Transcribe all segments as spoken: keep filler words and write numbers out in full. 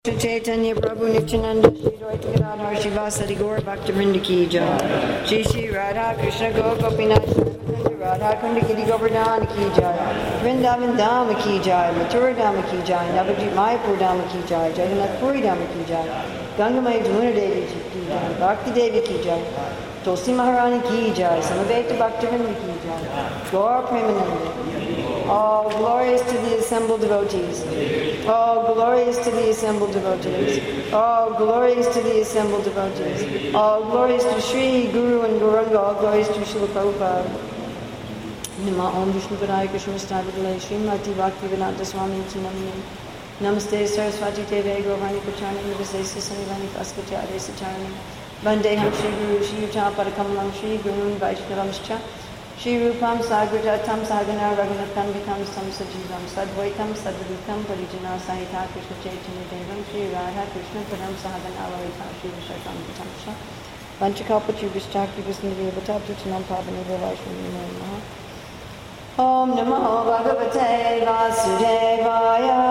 Chaitanya Prabhu Nityananda Shri Dvaita Gadadhar Shivasadi Gaur Bhaktivinoda Ki Jai. Shri Shri Radha Krishna Gopinath Radha Kunda Giri Govardhan Ki Jai. Vrindavan Dham Ki Jai. Mathura Dham Ki Jai. Navadvip Mayapur Dham Ki Jai. Jagannath Puri Dham Ki Jai. Gangamaya Jamuna Devi Ki Jai. Bhakti Devi Ki Jai. Tulsi Maharani Ki Jai. Samaveta Bhaktivinoda Ki Jai. Gaur Premananda. All glories to the assembled devotees. All glories to the assembled devotees. All glories to the assembled devotees. All glories to Sri Guru and Gauranga. All glories to Srila Prabhupada. Nama Om Vishnu Padaya Krishna Stavadale Srimati Bhakti Vedanta Swami Namini. Namaste Saraswati Deve Gauravani Pachani Nivase Sanivani Paskatya Adesacharani. Vandeham Sri Guru Shri Yuta Parakamalam Sri Gurun Vaishnavamscha. Shri Rupam Sagrajatam Sagana Raghunatham Vikam Sam Sajivam Sadvaitam Sadvadutam Parijana Sahita Krishna Chaitanya Devam Shri Radha Krishna Padam Sahagana Lalita Shri Vishakam Vitamsha Vanchakalpati Vishtakti Visnadhi Vataptu Tanam Pavani Vaishwani Namaha Om Namo Bhagavate Vasudevaya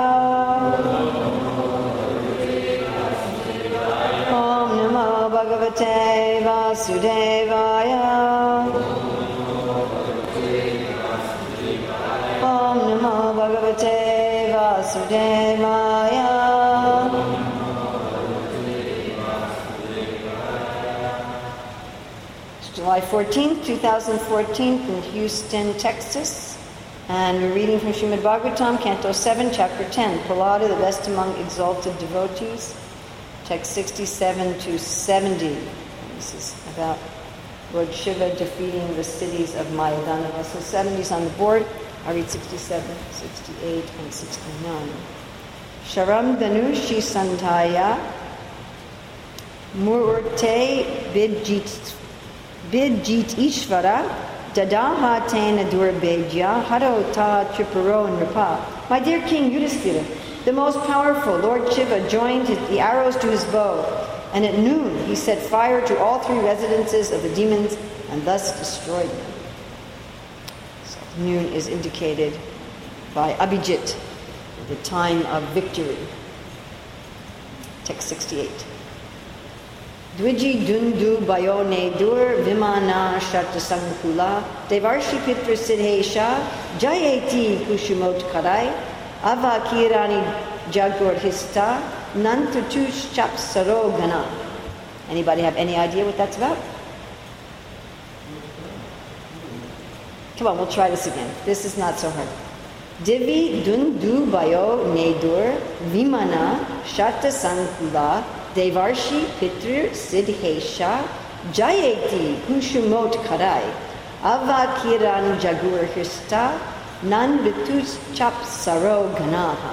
Om Namo Bhagavate Vasudevaya Om Namo Bhagavate Vasudevaya. It's July fourteenth, twenty fourteen from Houston, Texas. And we're reading from Srimad Bhagavatam, Canto seven, Chapter ten, Prahlada, the best among exalted devotees, text sixty-seven to seventy. This is about Lord Shiva defeating the cities of Mayadanava. So seventy is on the board. I read sixty-seven, sixty-eight, and sixty-nine. Sharam Dhanushi Sandhaya Murte Bidjit Bidjit Ishvara Dadaha Tena Durabedya Harota Tripuro Nripa. My dear King Yudhisthira, the most powerful Lord Shiva joined his, the arrows to his bow, and at noon he set fire to all three residences of the demons and thus destroyed them. Noon is indicated by Abhijit, the time of victory. Text sixty-eight. Dwiji dundu bayone dur vimana shartasangkula devarshi pitra siddhesha jayeti kushumot karai avakirani jagur hista nantutush chap sarogana. Anybody have any idea what that's about? Come on, we'll try this again. This is not so hard. Divi dundu bayo nedur vimana shata sankula devarshi pitru siddhesha jayeti kushumot karai avakiran jagur hista nan vitus chap saro ganaha.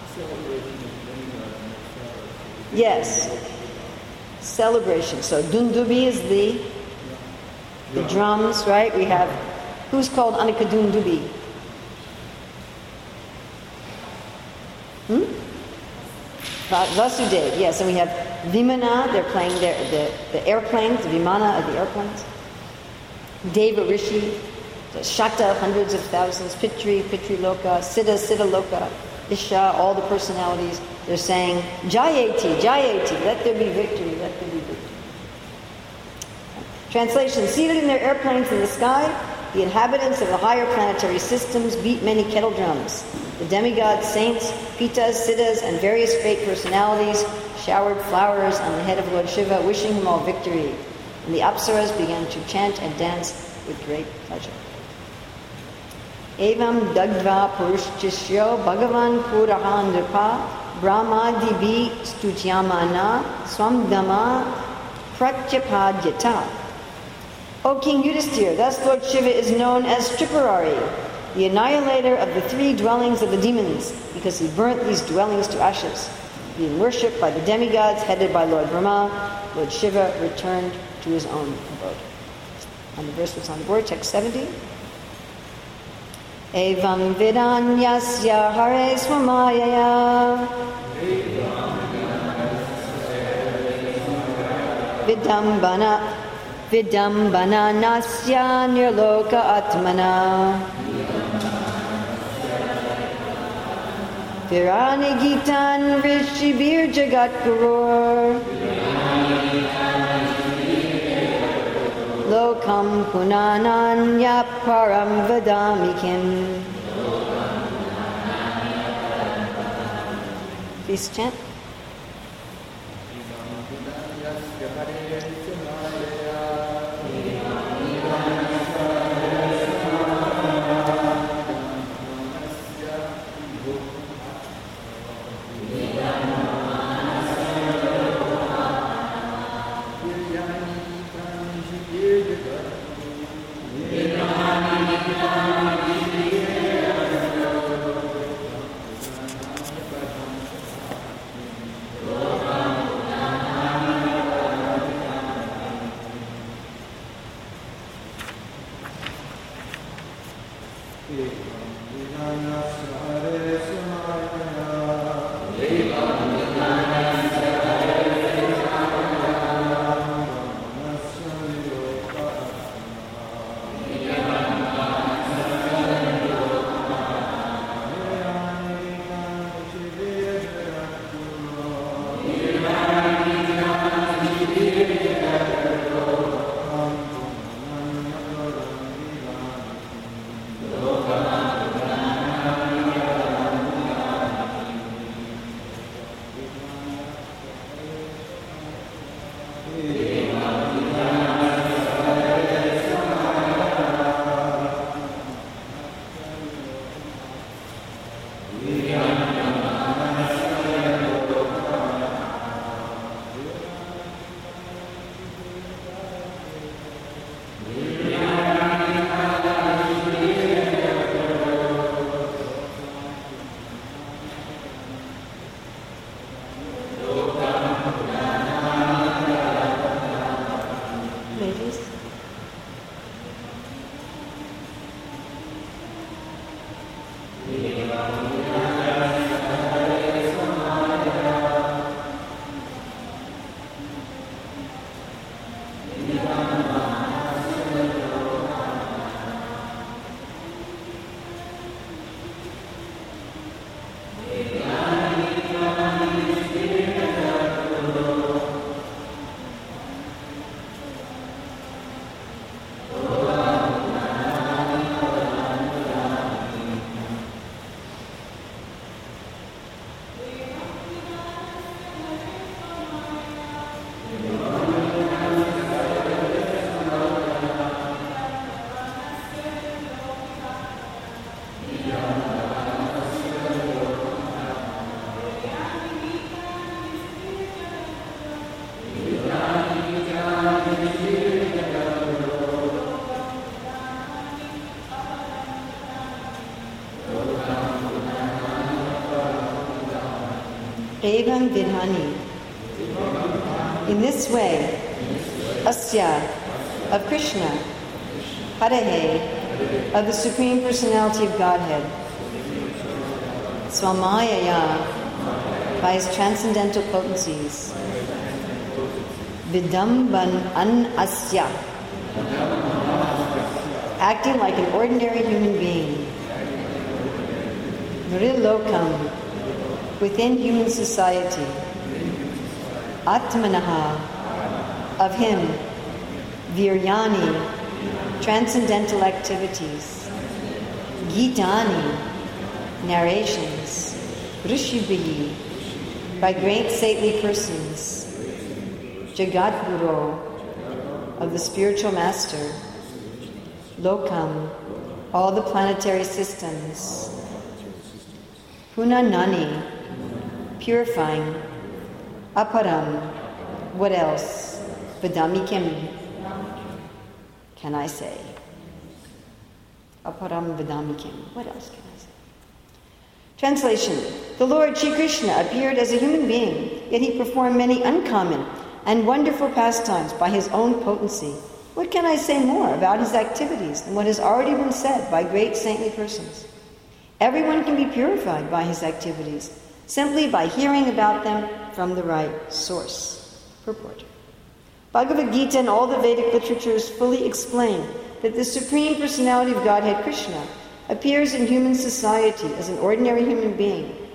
Yes. Celebration. So dundubi is the the drums, right? We have who's called Anikadundubi? Hmm? Vasudev, yes, and we have Vimana, they're playing their, the, the airplanes, the Vimana of the airplanes. Deva Rishi, the Shata, hundreds of thousands, Pitri, Pitri Loka, Siddha, Siddha Loka, Isha, all the personalities, they're saying, Jayeti, Jayeti, let there be victory, let there be victory. Translation, seated in their airplanes in the sky, the inhabitants of the higher planetary systems beat many kettle drums. The demigods, saints, pitas, siddhas, and various great personalities showered flowers on the head of Lord Shiva, wishing him all victory. And the apsaras began to chant and dance with great pleasure. Evam dagdva purushchishyo bhagavan puraha nripa brahmadibi stutyamana swamdama pratyapadyata. O King Yudhisthira, thus Lord Shiva is known as Tripurari, the annihilator of the three dwellings of the demons, because he burnt these dwellings to ashes. Being worshipped by the demigods, headed by Lord Brahma, Lord Shiva returned to his own abode. And the verse was on the board, text seventy. Evam vidanyasya hare swamayaya vidambana Vidambana nasya nirloka atmana Virani Gitan Rishibir Jagat Gurur Lokam Punananya Param Vadamikim. Please chant. Evam Vidhani. In this way, Asya of Krishna, Harahe of the Supreme Personality of Godhead, Swamayaya by his transcendental potencies, Vidamban an Asya, acting like an ordinary human being, Nrilokam, within human society, Atmanaha, of him, Viryani, transcendental activities, Gitani, narrations, Rishibhi, by great saintly persons, Jagadguru, of the spiritual master, Lokam, all the planetary systems, Punanani, purifying, Aparam, what else? Vidamikim, can I say? Aparam Vidamikim, what else can I say? Translation. The Lord Shri Krishna appeared as a human being, yet he performed many uncommon and wonderful pastimes by his own potency. What can I say more about his activities than what has already been said by great saintly persons? Everyone can be purified by his activities, simply by hearing about them from the right source. Purport. Bhagavad Gita and all the Vedic literatures fully explain that the Supreme Personality of Godhead, Krishna, appears in human society as an ordinary human being,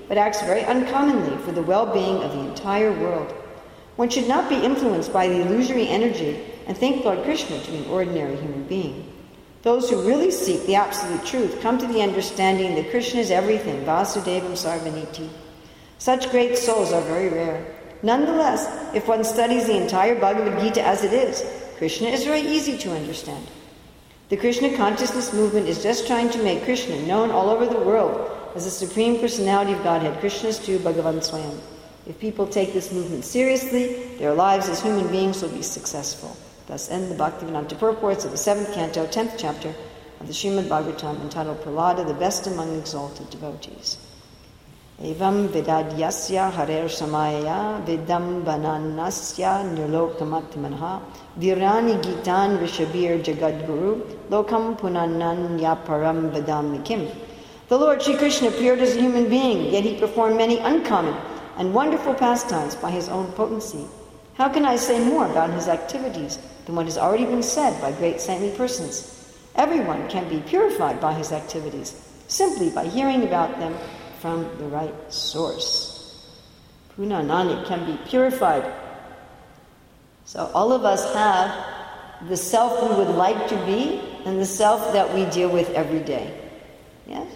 but acts very uncommonly for the well-being of the entire world. One should not be influenced by the illusory energy and think Lord Krishna to be an ordinary human being. Those who really seek the absolute truth come to the understanding that Krishna is everything, Vasudevam Sarvaniti. Such great souls are very rare. Nonetheless, if one studies the entire Bhagavad Gita as it is, Krishna is very easy to understand. The Krishna consciousness movement is just trying to make Krishna known all over the world as the Supreme Personality of Godhead, Krishnastu Bhagavan Swayam. If people take this movement seriously, their lives as human beings will be successful. Thus end the Bhaktivedanta purports of the seventh canto, tenth chapter of the Srimad Bhagavatam, entitled Prahlada, the Best Among Exalted Devotees. Evam vidadyasya harer samaya vidam bananasya nirlokamatmanha virani gitan rishabir jagadguru lokam punananya param vidam kim. The Lord Sri Krishna appeared as a human being, yet he performed many uncommon and wonderful pastimes by his own potency. How can I say more about his activities than what has already been said by great saintly persons? Everyone can be purified by his activities, simply by hearing about them from the right source. Punanani can be purified. So all of us have the self we would like to be and the self that we deal with every day. Yes?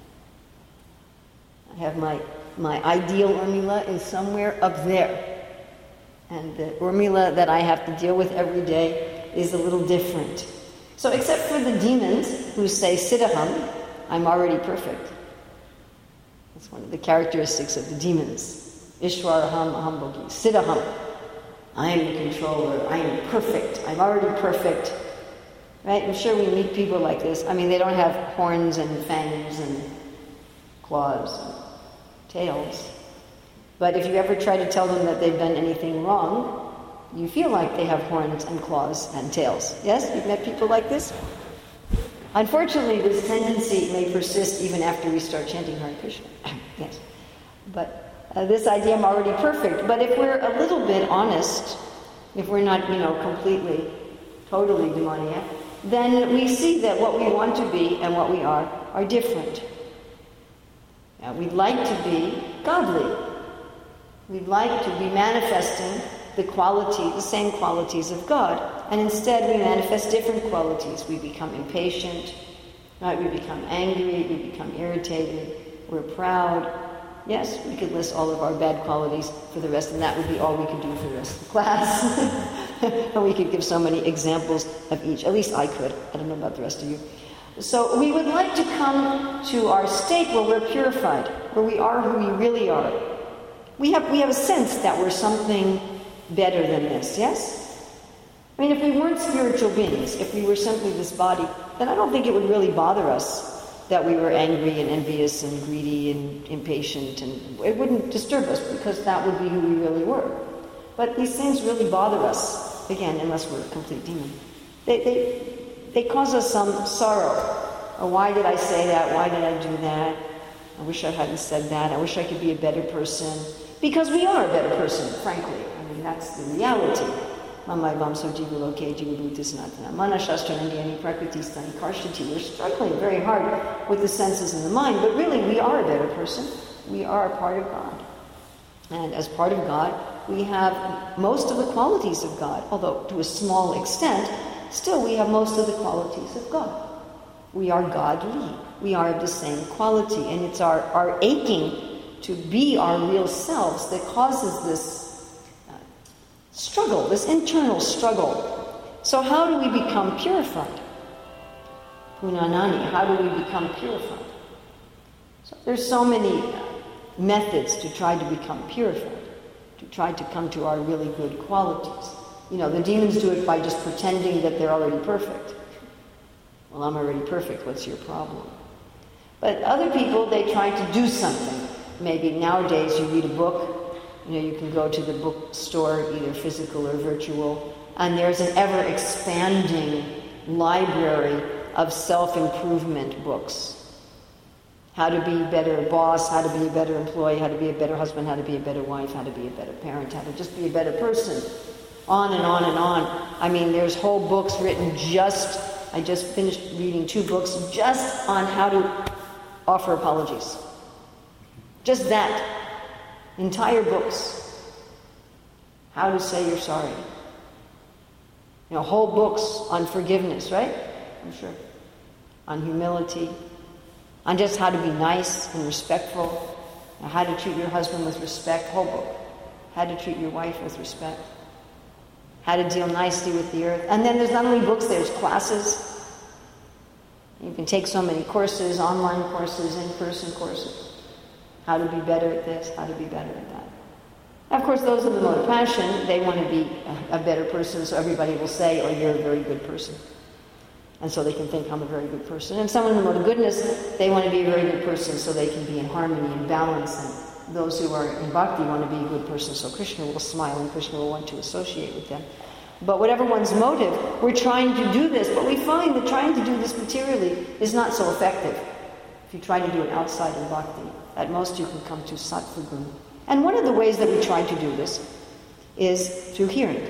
I have my, my ideal Urmila is somewhere up there. And the Urmila that I have to deal with every day is a little different. So except for the demons who say, Siddhaham, I'm already perfect. That's one of the characteristics of the demons. Ishwaraham Ahambogi. Siddhaham. I am the controller. I am perfect. I'm already perfect. Right? I'm sure we meet people like this. I mean, they don't have horns and fangs and claws and tails. But if you ever try to tell them that they've done anything wrong, you feel like they have horns and claws and tails. Yes? You've met people like this? Unfortunately, this tendency may persist even after we start chanting Hare Krishna. Yes. But uh, this idea, I'm already perfect. But if we're a little bit honest, if we're not, you know, completely, totally demoniac, then we see that what we want to be and what we are are different. Now, we'd like to be godly. We'd like to be manifesting the quality, the same qualities of God, and instead we manifest different qualities. We become impatient, right? We become angry, we become irritated, we're proud. Yes, we could list all of our bad qualities for the rest, and that would be all we could do for the rest of the class. And we could give so many examples of each. At least I could. I don't know about the rest of you. So we would like to come to our state where we're purified, where we are who we really are. We have we have a sense that we're something better than this, yes? I mean, if we weren't spiritual beings, if we were simply this body, then I don't think it would really bother us that we were angry and envious and greedy and impatient, and it wouldn't disturb us because that would be who we really were. But these things really bother us, again, unless we're a complete demon. They, they, they cause us some sorrow. Oh, why did I say that? Why did I do that? I wish I hadn't said that. I wish I could be a better person. Because we are a better person, frankly. I mean, that's the reality. Mamai Vamso Jivuloke Jivubutisnatana. Mana Shastra Indiani Prakriti Stani Karshati. We're struggling very hard with the senses and the mind, but really we are a better person. We are a part of God. And as part of God, we have most of the qualities of God, although to a small extent, still we have most of the qualities of God. We are godly. We are of the same quality, and it's our, our aching to be our real selves that causes this uh, struggle, this internal struggle. So how do we become purified? Punanani, how do we become purified? So there's so many methods to try to become purified, to try to come to our really good qualities. You know, the demons do it by just pretending that they're already perfect. Well, I'm already perfect, what's your problem? But other people, they try to do something. Maybe nowadays you read a book, you know, you can go to the bookstore, either physical or virtual, and there's an ever-expanding library of self-improvement books. How to be a better boss, how to be a better employee, how to be a better husband, how to be a better wife, how to be a better parent, how to just be a better person. On and on and on. I mean, there's whole books written just, I just finished reading two books just on how to offer apologies. Just that. Entire books. How to say you're sorry. You know, whole books on forgiveness, right? I'm sure. On humility. On just how to be nice and respectful. How to treat your husband with respect. Whole book. How to treat your wife with respect. How to deal nicely with the earth. And then there's not only books, there's classes. You can take so many courses, online courses, in-person courses. How to be better at this, how to be better at that. Of course, those in the mode of passion, they want to be a, a better person, so everybody will say, oh, you're a very good person. And so they can think I'm a very good person. And someone in the mode of goodness, they want to be a very good person so they can be in harmony and balance. And those who are in bhakti want to be a good person, so Krishna will smile and Krishna will want to associate with them. But whatever one's motive, we're trying to do this, but we find that trying to do this materially is not so effective. If you try to do it outside of bhakti, at most you can come to sattva guna. And one of the ways that we try to do this is through hearing.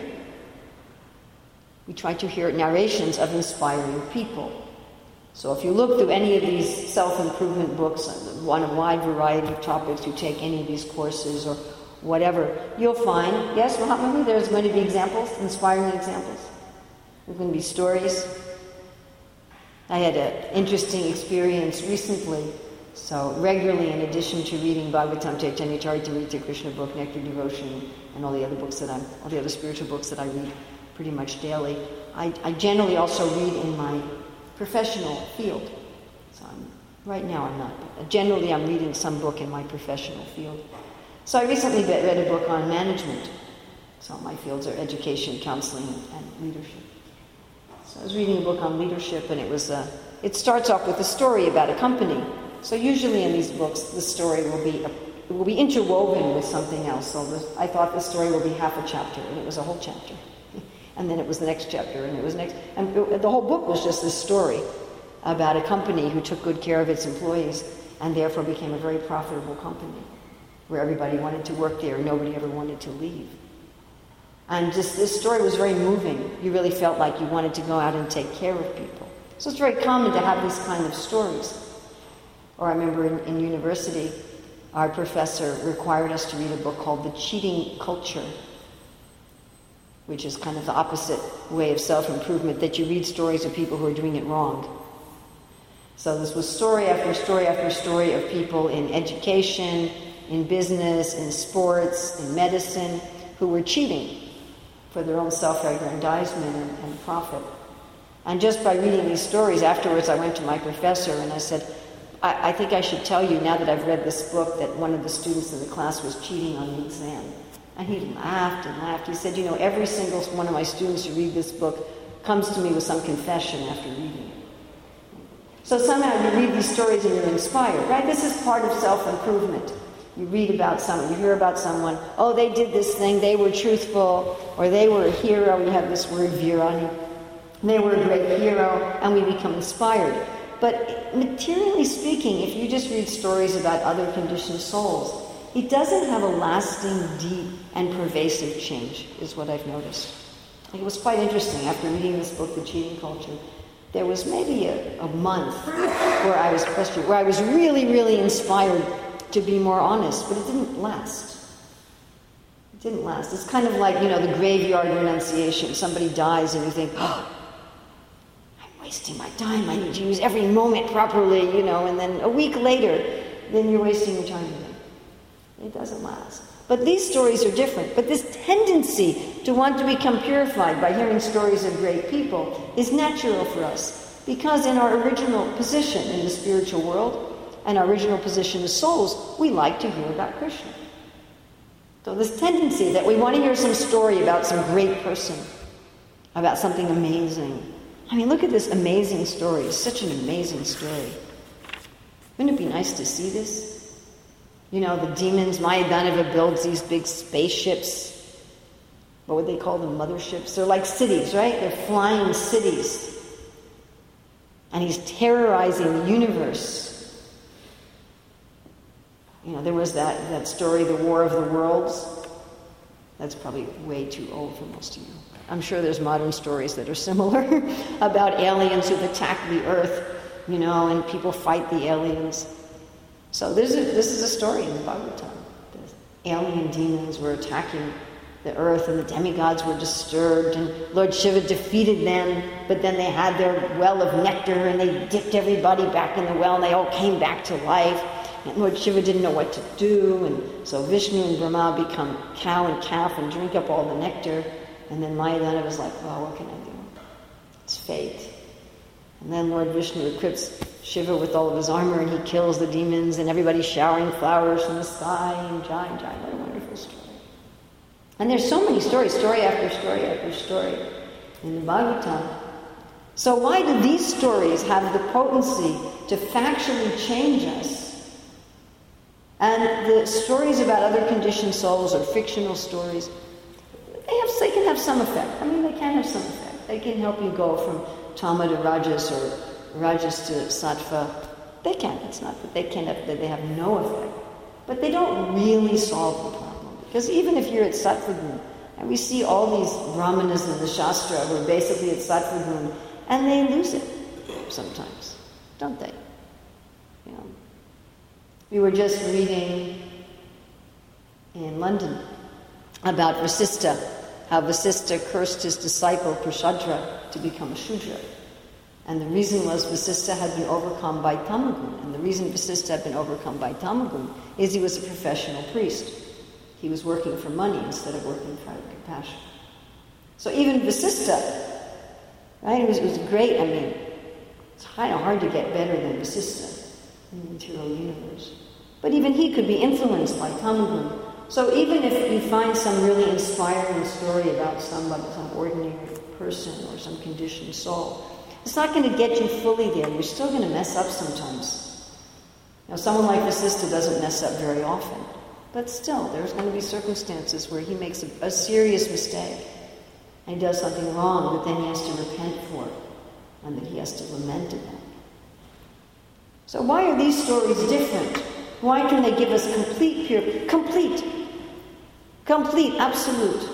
We try to hear narrations of inspiring people. So if you look through any of these self-improvement books on a wide variety of topics, you take any of these courses or whatever, you'll find, yes, Mahatma, there's going to be examples, inspiring examples. There's going to be stories. I had an interesting experience recently. So regularly, in addition to reading Bhagavatam, Chaitanya Charitamrita, Krishna book, Nectar Devotion, and all the other books that I'm, all the other spiritual books that I read pretty much daily, I, I generally also read in my professional field. So I'm, right now I'm not, but generally I'm reading some book in my professional field. So I recently read a book on management. So my fields are education, counseling, and leadership. So I was reading a book on leadership, and it was uh, it starts off with a story about a company. So usually in these books, the story will be a, it will be interwoven with something else. So the, I thought the story will be half a chapter, and it was a whole chapter. And then it was the next chapter, and it was next. And it, the whole book was just this story about a company who took good care of its employees, and therefore became a very profitable company, where everybody wanted to work there, and nobody ever wanted to leave. And just this story was very moving. You really felt like you wanted to go out and take care of people. So it's very common to have these kind of stories. Or I remember in, in university, our professor required us to read a book called The Cheating Culture, which is kind of the opposite way of self-improvement, that you read stories of people who are doing it wrong. So this was story after story after story of people in education, in business, in sports, in medicine, who were cheating for their own self-aggrandizement and, and profit. And just by reading these stories, afterwards I went to my professor and I said, I, I think I should tell you, now that I've read this book, that one of the students in the class was cheating on the exam. And he laughed and laughed. He said, you know, every single one of my students who read this book comes to me with some confession after reading it. So somehow you read these stories and you're inspired, right? This is part of self-improvement. You read about someone, you hear about someone, oh, they did this thing, they were truthful, or they were a hero. We have this word, virani. They were a great hero, and we become inspired. But materially speaking, if you just read stories about other conditioned souls, it doesn't have a lasting, deep, and pervasive change, is what I've noticed. It was quite interesting. After reading this book, The Cheating Culture, there was maybe a, a month where I was questioned, where I was really, really inspired to be more honest, but it didn't last. It didn't last. It's kind of like, you know, the graveyard renunciation. Somebody dies and you think, oh, I'm wasting my time. I need to use every moment properly, you know, and then a week later, then you're wasting your time again. It doesn't last. But these stories are different. But this tendency to want to become purified by hearing stories of great people is natural for us, because in our original position in the spiritual world, and our original position as souls, we like to hear about Krishna. So this tendency that we want to hear some story about some great person, about something amazing. I mean, look at this amazing story. It's such an amazing story. Wouldn't it be nice to see this? You know, the demons, Mayadanava builds these big spaceships. What would they call them? Motherships? They're like cities, right? They're flying cities. And he's terrorizing the universe. You know, there was that, that story, The War of the Worlds. That's probably way too old for most of you. I'm sure there's modern stories that are similar about aliens who've attacked the Earth, you know, and people fight the aliens. So this is, this is a story in the Bhagavatam. The alien demons were attacking the earth and the demigods were disturbed and Lord Shiva defeated them, but then they had their well of nectar and they dipped everybody back in the well and they all came back to life. And Lord Shiva didn't know what to do, and so Vishnu and Brahma become cow and calf and drink up all the nectar. And then Mayadana was like, well, what can I do? It's fate. And then Lord Vishnu equips Shiva with all of his armor and he kills the demons and everybody's showering flowers from the sky and Jai, Jai. What a wonderful story. And there's so many stories, story after story after story in the Bhagavatam. So why do these stories have the potency to factually change us? And the stories about other conditioned souls or fictional stories, they have they can have some effect. I mean, they can have some effect. They can help you go from Tama to Rajas or Rajas to Sattva. They can. It's not that they can have, that they have no effect. But they don't really solve the problem. Because even if you're at Sattva Gun, and we see all these Brahmanas in the Shastra who are basically at Sattva Gun, and they lose it sometimes, don't they? You know. We were just reading in London about Vasistha, how Vasistha cursed his disciple Prashadra to become a Shudra. And the reason was Vasistha had been overcome by Tamagun. And the reason Vasistha had been overcome by Tamagun is he was a professional priest. He was working for money instead of working for compassion. So even Vasistha, right, it was, it was great. I mean, it's kind of hard to get better than Vasistha in the material universe. But even he could be influenced by Tamagun. So even if you find some really inspiring story about somebody, some ordinary person or some conditioned soul, it's not going to get you fully there. You're still going to mess up sometimes. You know, someone like Vasistha doesn't mess up very often. But still, there's going to be circumstances where he makes a, a serious mistake and he does something wrong that then he has to repent for and that he has to lament about. So why are these stories different? Why can they give us complete pure, complete, complete, absolute?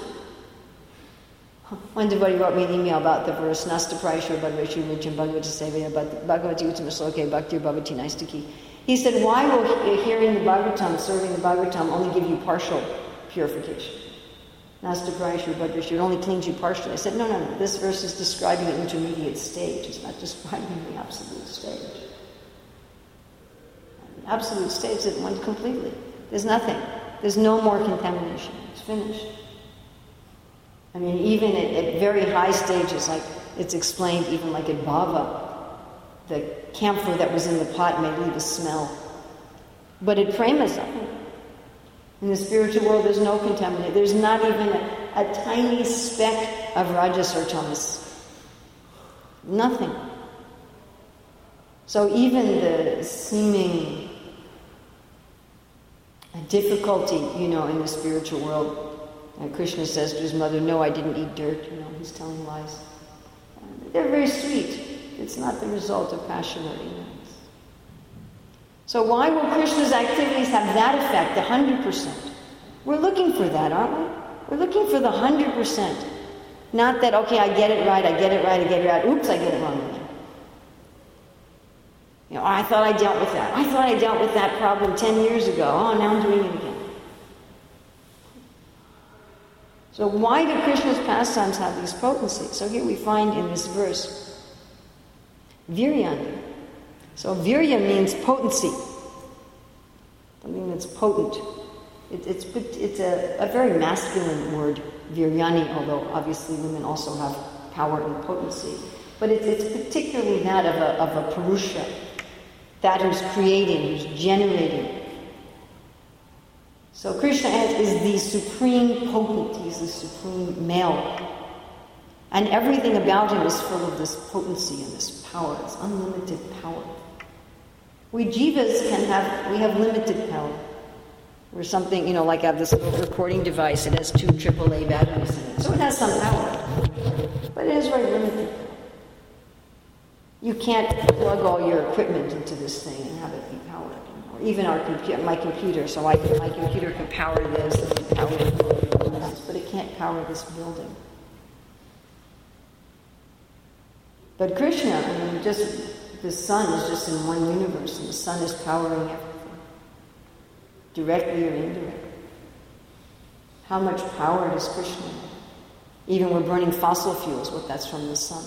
One devotee wrote me an email about the verse Nasta Praishur Bhagavati Nijam Bhagavati Sevaya Bhagavati Uttama Sloke Bhakti Bhavati Naistaki. He said, why will hearing the Bhagavatam, serving the Bhagavatam, only give you partial purification? Nasta Praishur Bhagavati, it only cleans you partially. I said, no, no, no. This verse is describing an intermediate stage. It's not describing the absolute stage. The absolute stage is one completely. There's nothing. There's no more contamination. It's finished. I mean, even at, at very high stages, like it's explained, even like at Bhava, the camphor that was in the pot may leave a smell. But at Prema, in the spiritual world, there's no contamination. There's not even a, a tiny speck of Rajas or Tamas. Nothing. So even the seeming difficulty, you know, in the spiritual world, and Krishna says to his mother, no, I didn't eat dirt. You know, he's telling lies. They're very sweet. It's not the result of passion or ignorance. So why will Krishna's activities have that effect, the one hundred percent? We're looking for that, aren't we? We're looking for the one hundred percent. Not that, okay, I get it right, I get it right, I get it right. Oops, I get it wrong again. You know, oh, I thought I dealt with that. I thought I dealt with that problem ten years ago. Oh, now I'm doing it again. So why do Krishna's pastimes have these potencies? So here we find in this verse, Viryani. So virya means potency, something that's potent. It, it's it's a, a very masculine word, Viryani, although obviously women also have power and potency. But it, it's particularly that of a, of a Purusha, that who's creating, who's generating. So Krishna is the supreme potent, he's the supreme male. And everything about him is full of this potency and this power, this unlimited power. We jivas can have, we have limited power. Or something, you know, like I have this little recording device, it has two triple A batteries in it. So it has some power. But it is very limited. You can't plug all your equipment into this thing and have it be powered. Or even our computer, my computer, so I can, my computer can power this, and can power this, but it can't power this building. But Krishna, I mean, just the sun is just in one universe, and the sun is powering everything. directly or indirectly. How much power does Krishna have? Even we're burning fossil fuels, well, that's from the sun.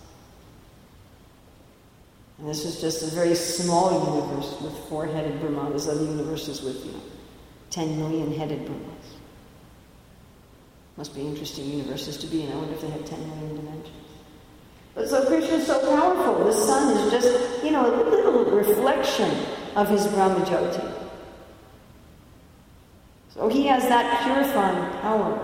And this is just a very small universe with four-headed Brahma. There's other universes with, you know, ten million-headed Brahmas. Must be interesting universes to be in. I wonder if they have ten million dimensions. But so Krishna is so powerful. The sun is just, you know, a little reflection of his Brahmajyoti. So he has that purifying power.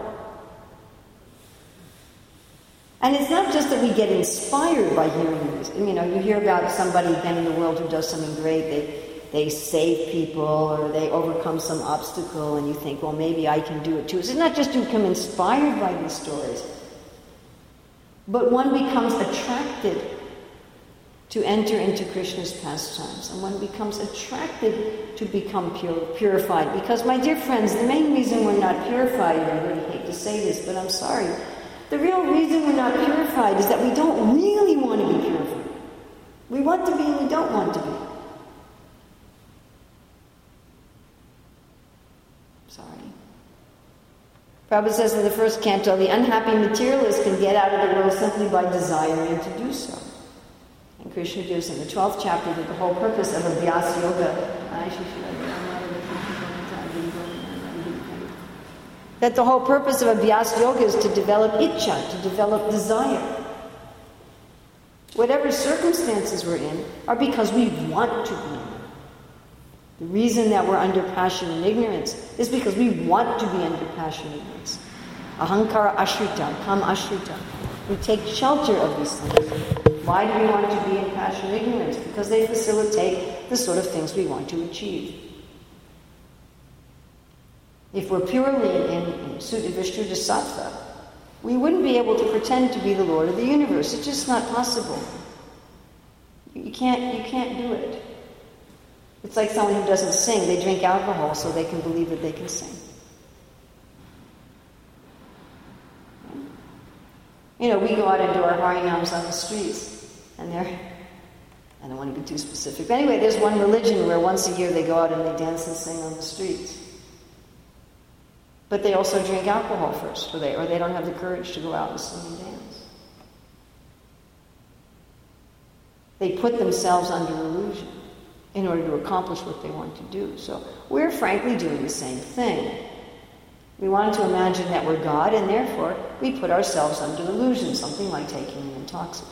And it's not just that we get inspired by hearing these. You know, you hear about somebody then in the world who does something great. They they save people or they overcome some obstacle, and you think, well, maybe I can do it too. It's not just you become inspired by these stories, but one becomes attracted to enter into Krishna's pastimes, and one becomes attracted to become pure, purified. Because, my dear friends, the main reason we're not purified, and I really hate to say this, but I'm sorry, the real reason we're not purified is that we don't really want to be purified. We want to be and we don't want to be. Sorry. Prabhupada says in the first canto, the unhappy materialist can get out of the world simply by desiring to do so. And Krishna gives in the twelfth chapter that the whole purpose of Abhyas Yoga, that the whole purpose of Abhyas Yoga is to develop Ichcha, to develop desire. Whatever circumstances we're in are because we want to be in. The reason that we're under passion and ignorance is because we want to be under passion and ignorance. Ahankara ashrita, kam ashrita. We take shelter of these things. Why do we want to be in passion and ignorance? Because they facilitate the sort of things we want to achieve. If we're purely in, in Sutta Vishuddha Sattva, we wouldn't be able to pretend to be the Lord of the universe. It's just not possible. You can't, you can't do it. It's like someone who doesn't sing. They drink alcohol so they can believe that they can sing. You know, we go out and do our harinams on the streets, and they're, I don't want to be too specific, but anyway, there's one religion where once a year they go out and they dance and sing on the streets. But they also drink alcohol first, or they, or they don't have the courage to go out and sing and dance. They put themselves under illusion in order to accomplish what they want to do. So we're frankly doing the same thing. We want to imagine that we're God, and therefore we put ourselves under illusion, something like taking an intoxicant.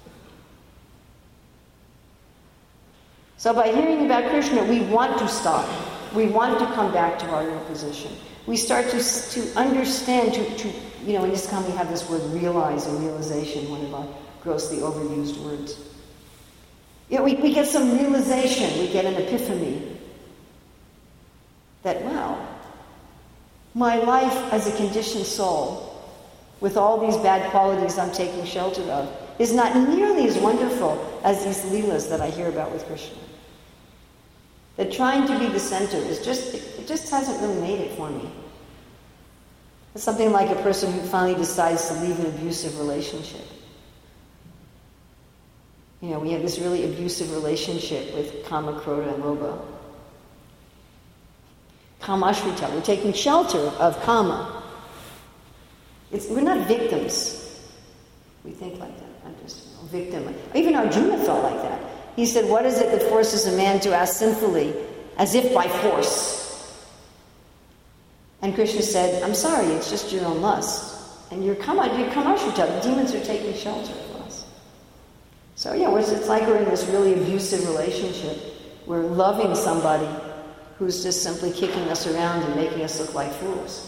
So by hearing about Krishna, we want to stop. We want to come back to our real position. We start to, to understand, to, to, you know, in this time we have this word realize or realization, one of our grossly overused words. You know, we, we get some realization, we get an epiphany that, wow, my life as a conditioned soul, with all these bad qualities I'm taking shelter of, is not nearly as wonderful as these leelas that I hear about with Krishna. That trying to be the center is just, it, it just hasn't really made it for me. It's something like a person who finally decides to leave an abusive relationship. You know, we have this really abusive relationship with Kama, Krodha, and Lobha. Kamashrita, we're taking shelter of Kama. It's, we're not victims. We think like that. I'm just you know, victim. Even Arjuna felt like that. He said, what is it that forces a man to act sinfully, as if by force? And Krishna said, I'm sorry, it's just your own lust. And your Kama, your Kamashrita, the demons are taking shelter of us. So yeah, it's like we're in this really abusive relationship. We're loving somebody who's just simply kicking us around and making us look like fools.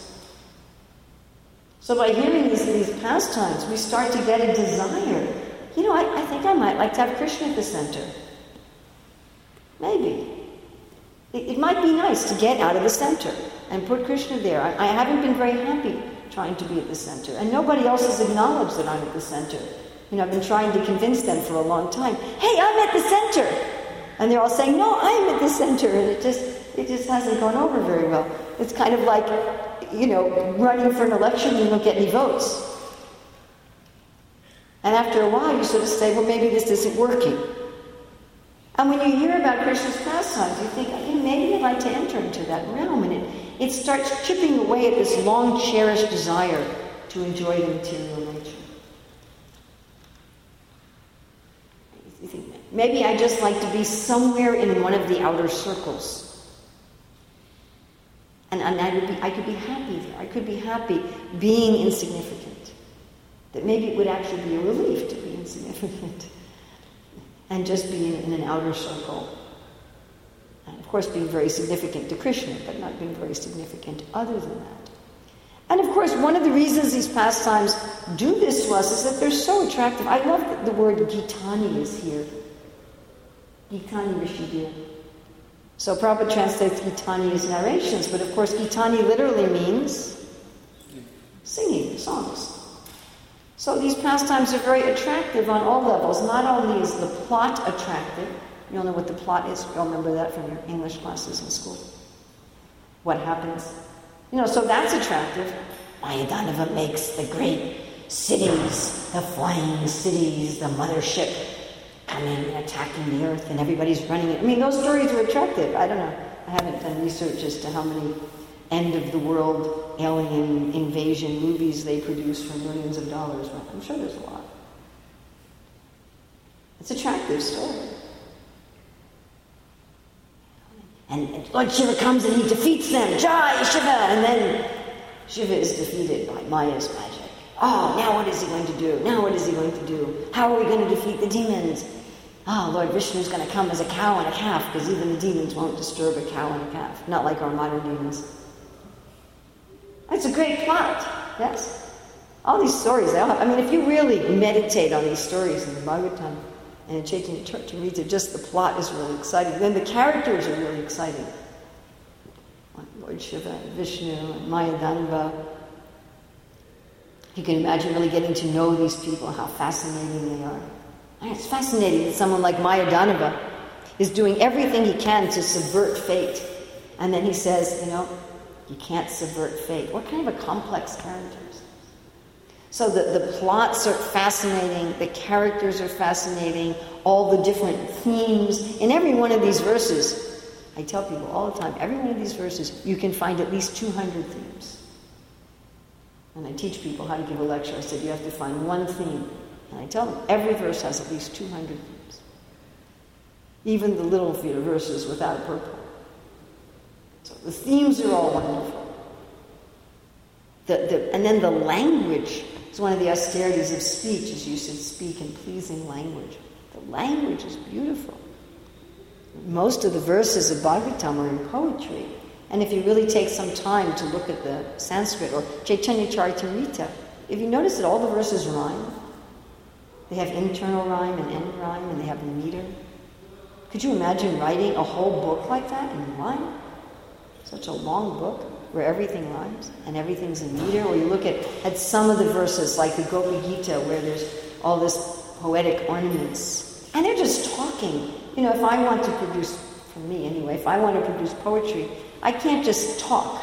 So by hearing these, these pastimes, we start to get a desire. You know, I, I think I might like to have Krishna at the center. Maybe. It, it might be nice to get out of the center and put Krishna there. I, I haven't been very happy trying to be at the center. And nobody else has acknowledged that I'm at the center. You know, I've been trying to convince them for a long time. Hey, I'm at the center! And they're all saying, no, I'm at the center. And it just, it just hasn't gone over very well. It's kind of like, you know, running for an election and you don't get any votes. And after a while, you sort of say, well, maybe this isn't working. And when you hear about Krishna's pastimes, you think, hey, maybe I'd like to enter into that realm. And it, it starts chipping away at this long-cherished desire to enjoy the material nature. You think, maybe I just like to be somewhere in one of the outer circles. And, and I, would be, I could be happy there. I could be happy being insignificant. That maybe it would actually be a relief to be insignificant. And just be in, in an outer circle. And of course being very significant to Krishna, but not being very significant other than that. And of course one of the reasons these pastimes do this to us is that they're so attractive. I love that the word Gitani is here. Gitani Rishidhir. So Prabhupada translates Gitani as narrations, but of course Gitani literally means singing, songs. So these pastimes are very attractive on all levels. Not only is the plot attractive, you all know what the plot is, you all remember that from your English classes in school. What happens? You know, so that's attractive. Mayadanava makes the great cities, the flying cities, the mothership coming and attacking the earth and everybody's running it. I mean, those stories are attractive. I don't know. I haven't done research as to how many end-of-the-world alien invasion movies they produce for millions of dollars, but I'm sure there's a lot. It's an attractive story. And, and Lord Shiva comes and he defeats them. Jai Shiva! And then Shiva is defeated by Maya's magic. Oh, now what is he going to do? Now what is he going to do? How are we going to defeat the demons? Oh, Lord Vishnu is going to come as a cow and a calf, because even the demons won't disturb a cow and a calf. Not like our modern demons. It's a great plot, yes? All these stories, they all have, I mean, if you really meditate on these stories in the Bhagavatam and in Chaitanya Charitamrita, just the plot is really exciting. Then the characters are really exciting. Like Lord Shiva and Vishnu and Mayadanava. You can imagine really getting to know these people, how fascinating they are. And it's fascinating that someone like Mayadanava is doing everything he can to subvert fate. And then he says, you know, you can't subvert fate. What kind of a complex character is this? So the, the plots are fascinating, the characters are fascinating, all the different themes. In every one of these verses, I tell people all the time, every one of these verses, you can find at least two hundred themes. When I teach people how to give a lecture, I said you have to find one theme. And I tell them, every verse has at least two hundred themes. Even the little verses without a purport. So the themes are all wonderful. The, the, and then the language is one of the austerities of speech, as you should speak in pleasing language. The language is beautiful. Most of the verses of Bhagavatam are in poetry. And if you really take some time to look at the Sanskrit or Chaitanya Charitamrita, if you notice that all the verses rhyme, they have internal rhyme and end rhyme, and they have meter. Could you imagine writing a whole book like that in rhyme? Such a long book where everything rhymes and everything's in meter. Or you look at, at some of the verses like the Gopi Gita where there's all this poetic ornaments. And they're just talking. You know, if I want to produce, for me anyway, if I want to produce poetry, I can't just talk.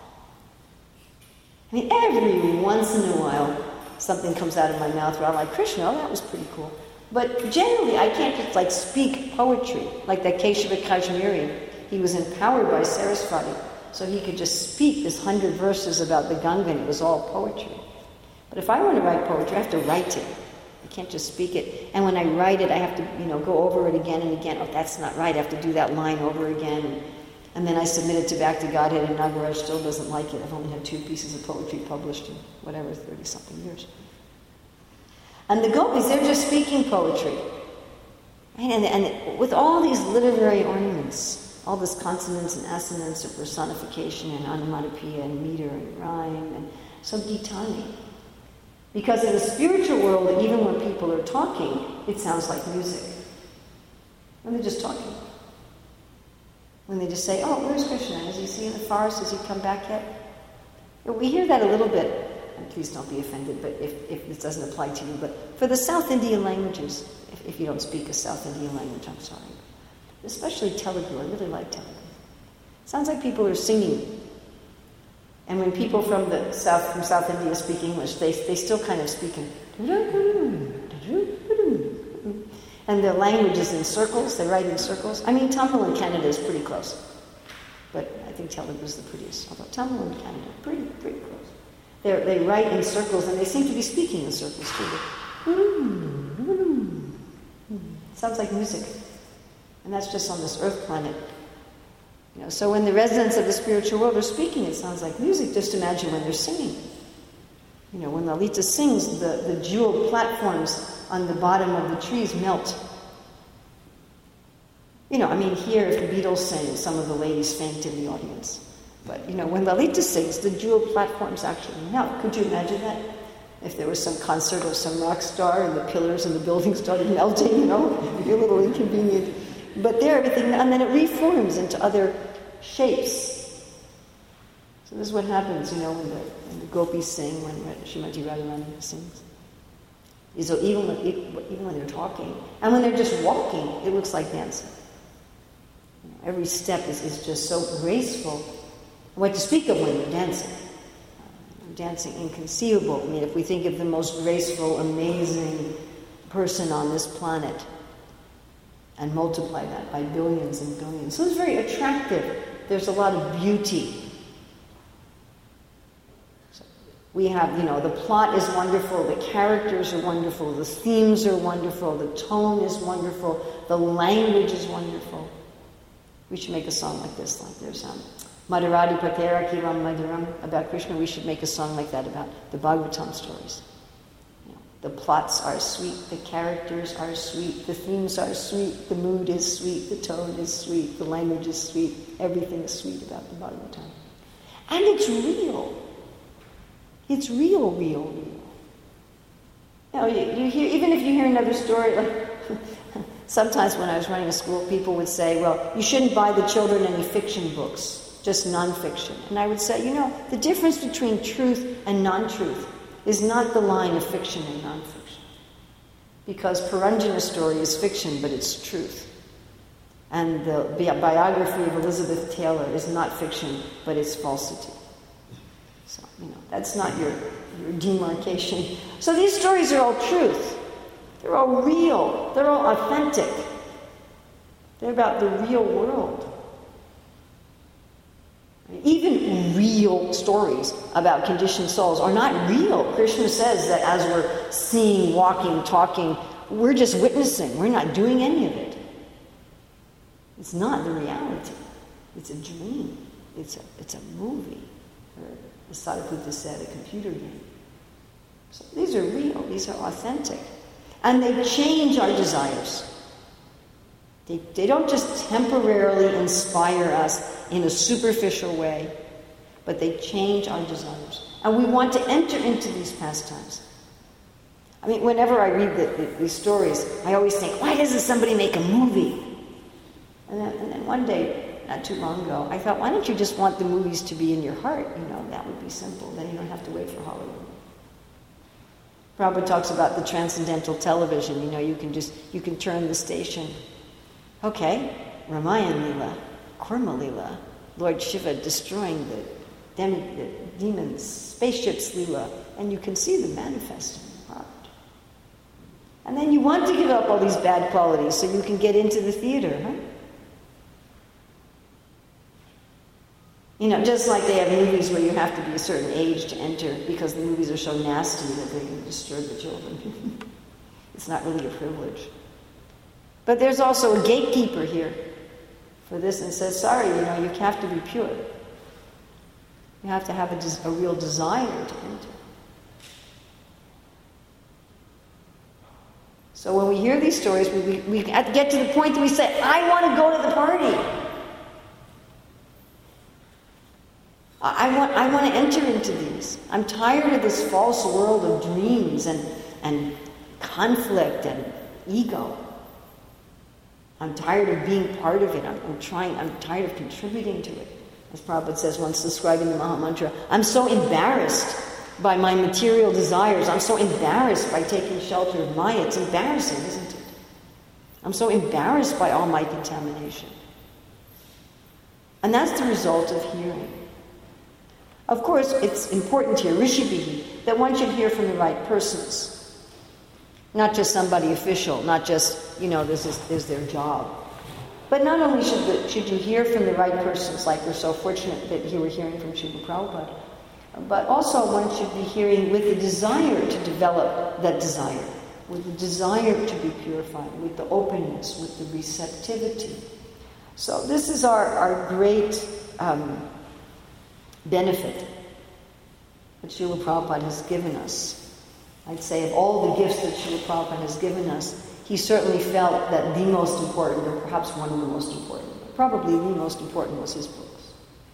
I mean, every once in a while something comes out of my mouth where I'm like, Krishna, oh, that was pretty cool. But generally I can't just like speak poetry like that Keshava Kashmiri. He was empowered by Saraswati, so he could just speak this hundred verses about the Ganga, and it was all poetry. But if I want to write poetry, I have to write it. I can't just speak it. And when I write it, I have to, you know, go over it again and again. Oh, that's not right. I have to do that line over again. And then I submit it to Back to Godhead, and Nagaraj still doesn't like it. I've only had two pieces of poetry published in, whatever, thirty-something years. And the gopis, they're just speaking poetry. Right? And, and with all these literary ornaments, all this consonants and assonance of personification and onomatopoeia and meter and rhyme and some gitani. Because in the spiritual world, even when people are talking, it sounds like music. When they're just talking. When they just say, oh, where's Krishna? Is he in the forest? Has he come back yet? We hear that a little bit. And please don't be offended, but if, if this doesn't apply to you. But for the South Indian languages, if, if you don't speak a South Indian language, I'm sorry. Especially Telugu. I really like Telugu. Sounds like people are singing. And when people from the South, from South India speak English, they, they still kind of speak in... And their language is in circles. They write in circles. I mean, Tamil in Canada is pretty close. But I think Telugu is the prettiest. Although Tamil in Canada, pretty, pretty close. They're, they write in circles, and they seem to be speaking in circles, too. Mm, mm, mm. Sounds like music. And that's just on this earth planet. You know, so when the residents of the spiritual world are speaking, it sounds like music. Just imagine when they're singing. You know, when Lalita sings, the, the jeweled platforms on the bottom of the trees melt. You know, I mean, here, if the Beatles sing, some of the ladies faint in the audience. But, you know, when Lalita sings, the jeweled platforms actually melt. Could you imagine that? If there was some concert of some rock star and the pillars and the buildings started melting, you know, it'd be a little inconvenient. But there, everything, and then it reforms into other shapes. So this is what happens, you know, when the, when the gopis sing, when Srimati Radharani sings. So even when, even when they're talking, and when they're just walking, it looks like dancing. You know, every step is, is just so graceful. What to speak of when you're dancing? Uh, dancing inconceivable. I mean, if we think of the most graceful, amazing person on this planet, and multiply that by billions and billions. So it's very attractive. There's a lot of beauty. So we have, you know, the plot is wonderful, the characters are wonderful, the themes are wonderful, the tone is wonderful, the language is wonderful. We should make a song like this, like there's um, Madhuradi Pratera Kiram Madhuram about Krishna. We should make a song like that about the Bhagavatam stories. The plots are sweet, the characters are sweet, the themes are sweet, the mood is sweet, the tone is sweet, the language is sweet, everything is sweet about the Bhagavatam. And it's real. It's real, real, real. You know, you, you hear, even if you hear another story, like sometimes when I was running a school, people would say, well, you shouldn't buy the children any fiction books, just non-fiction. And I would say, you know, the difference between truth and non-truth is not the line of fiction and non-fiction. Because Puranjana story is fiction, but it's truth. And the biography of Elizabeth Taylor is not fiction, but it's falsity. So, you know, that's not your, your demarcation. So these stories are all truth. They're all real. They're all authentic. They're about the real world. Even real stories about conditioned souls are not real. Krishna says that as we're seeing, walking, talking, we're just witnessing. We're not doing any of it. It's not the reality. It's a dream. It's a, it's a movie. Or, as Sariputta said, a computer game. So these are real. These are authentic. And they change our desires. They, they don't just temporarily inspire us in a superficial way, but they change our desires. And we want to enter into these pastimes. I mean, whenever I read the, the, these stories, I always think, why doesn't somebody make a movie? And then, and then one day, not too long ago, I thought, why don't you just want the movies to be in your heart? You know, that would be simple. Then you don't have to wait for Hollywood. Prabhupada talks about the transcendental television. You know, you can just, you can turn the station. Okay, Ramayan Lila, Kurma Lila, Lord Shiva destroying the, dem- the demons, spaceships Lila, and you can see them manifest in the heart. And then you want to give up all these bad qualities so you can get into the theater, huh? You know, just like they have movies where you have to be a certain age to enter because the movies are so nasty that they can disturb the children. It's not really a privilege. But there's also a gatekeeper here for this and says, sorry, you know, you have to be pure. You have to have a, des- a real desire to enter. So when we hear these stories, we, we, we get to the point that we say, I want to go to the party. I want, I want to enter into these. I'm tired of this false world of dreams and, and conflict and ego. I'm tired of being part of it. I'm, I'm trying, I'm tired of contributing to it. As Prabhupada says once describing the Mahamantra, I'm so embarrassed by my material desires. I'm so embarrassed by taking shelter of Maya. It's embarrassing, isn't it? I'm so embarrassed by all my contamination. And that's the result of hearing. Of course, it's important here, Rishibhihi, that one should hear from the right persons. Not just somebody official, not just, you know, this is, this is their job. But not only should, the, should you hear from the right persons, like we're so fortunate that you were hearing from Srila Prabhupada, but also one should be hearing with the desire to develop that desire, with the desire to be purified, with the openness, with the receptivity. So this is our, our great um, benefit that Srila Prabhupada has given us. I'd say of all the gifts that Srila Prabhupada has given us, he certainly felt that the most important, or perhaps one of the most important, probably the most important, was his books.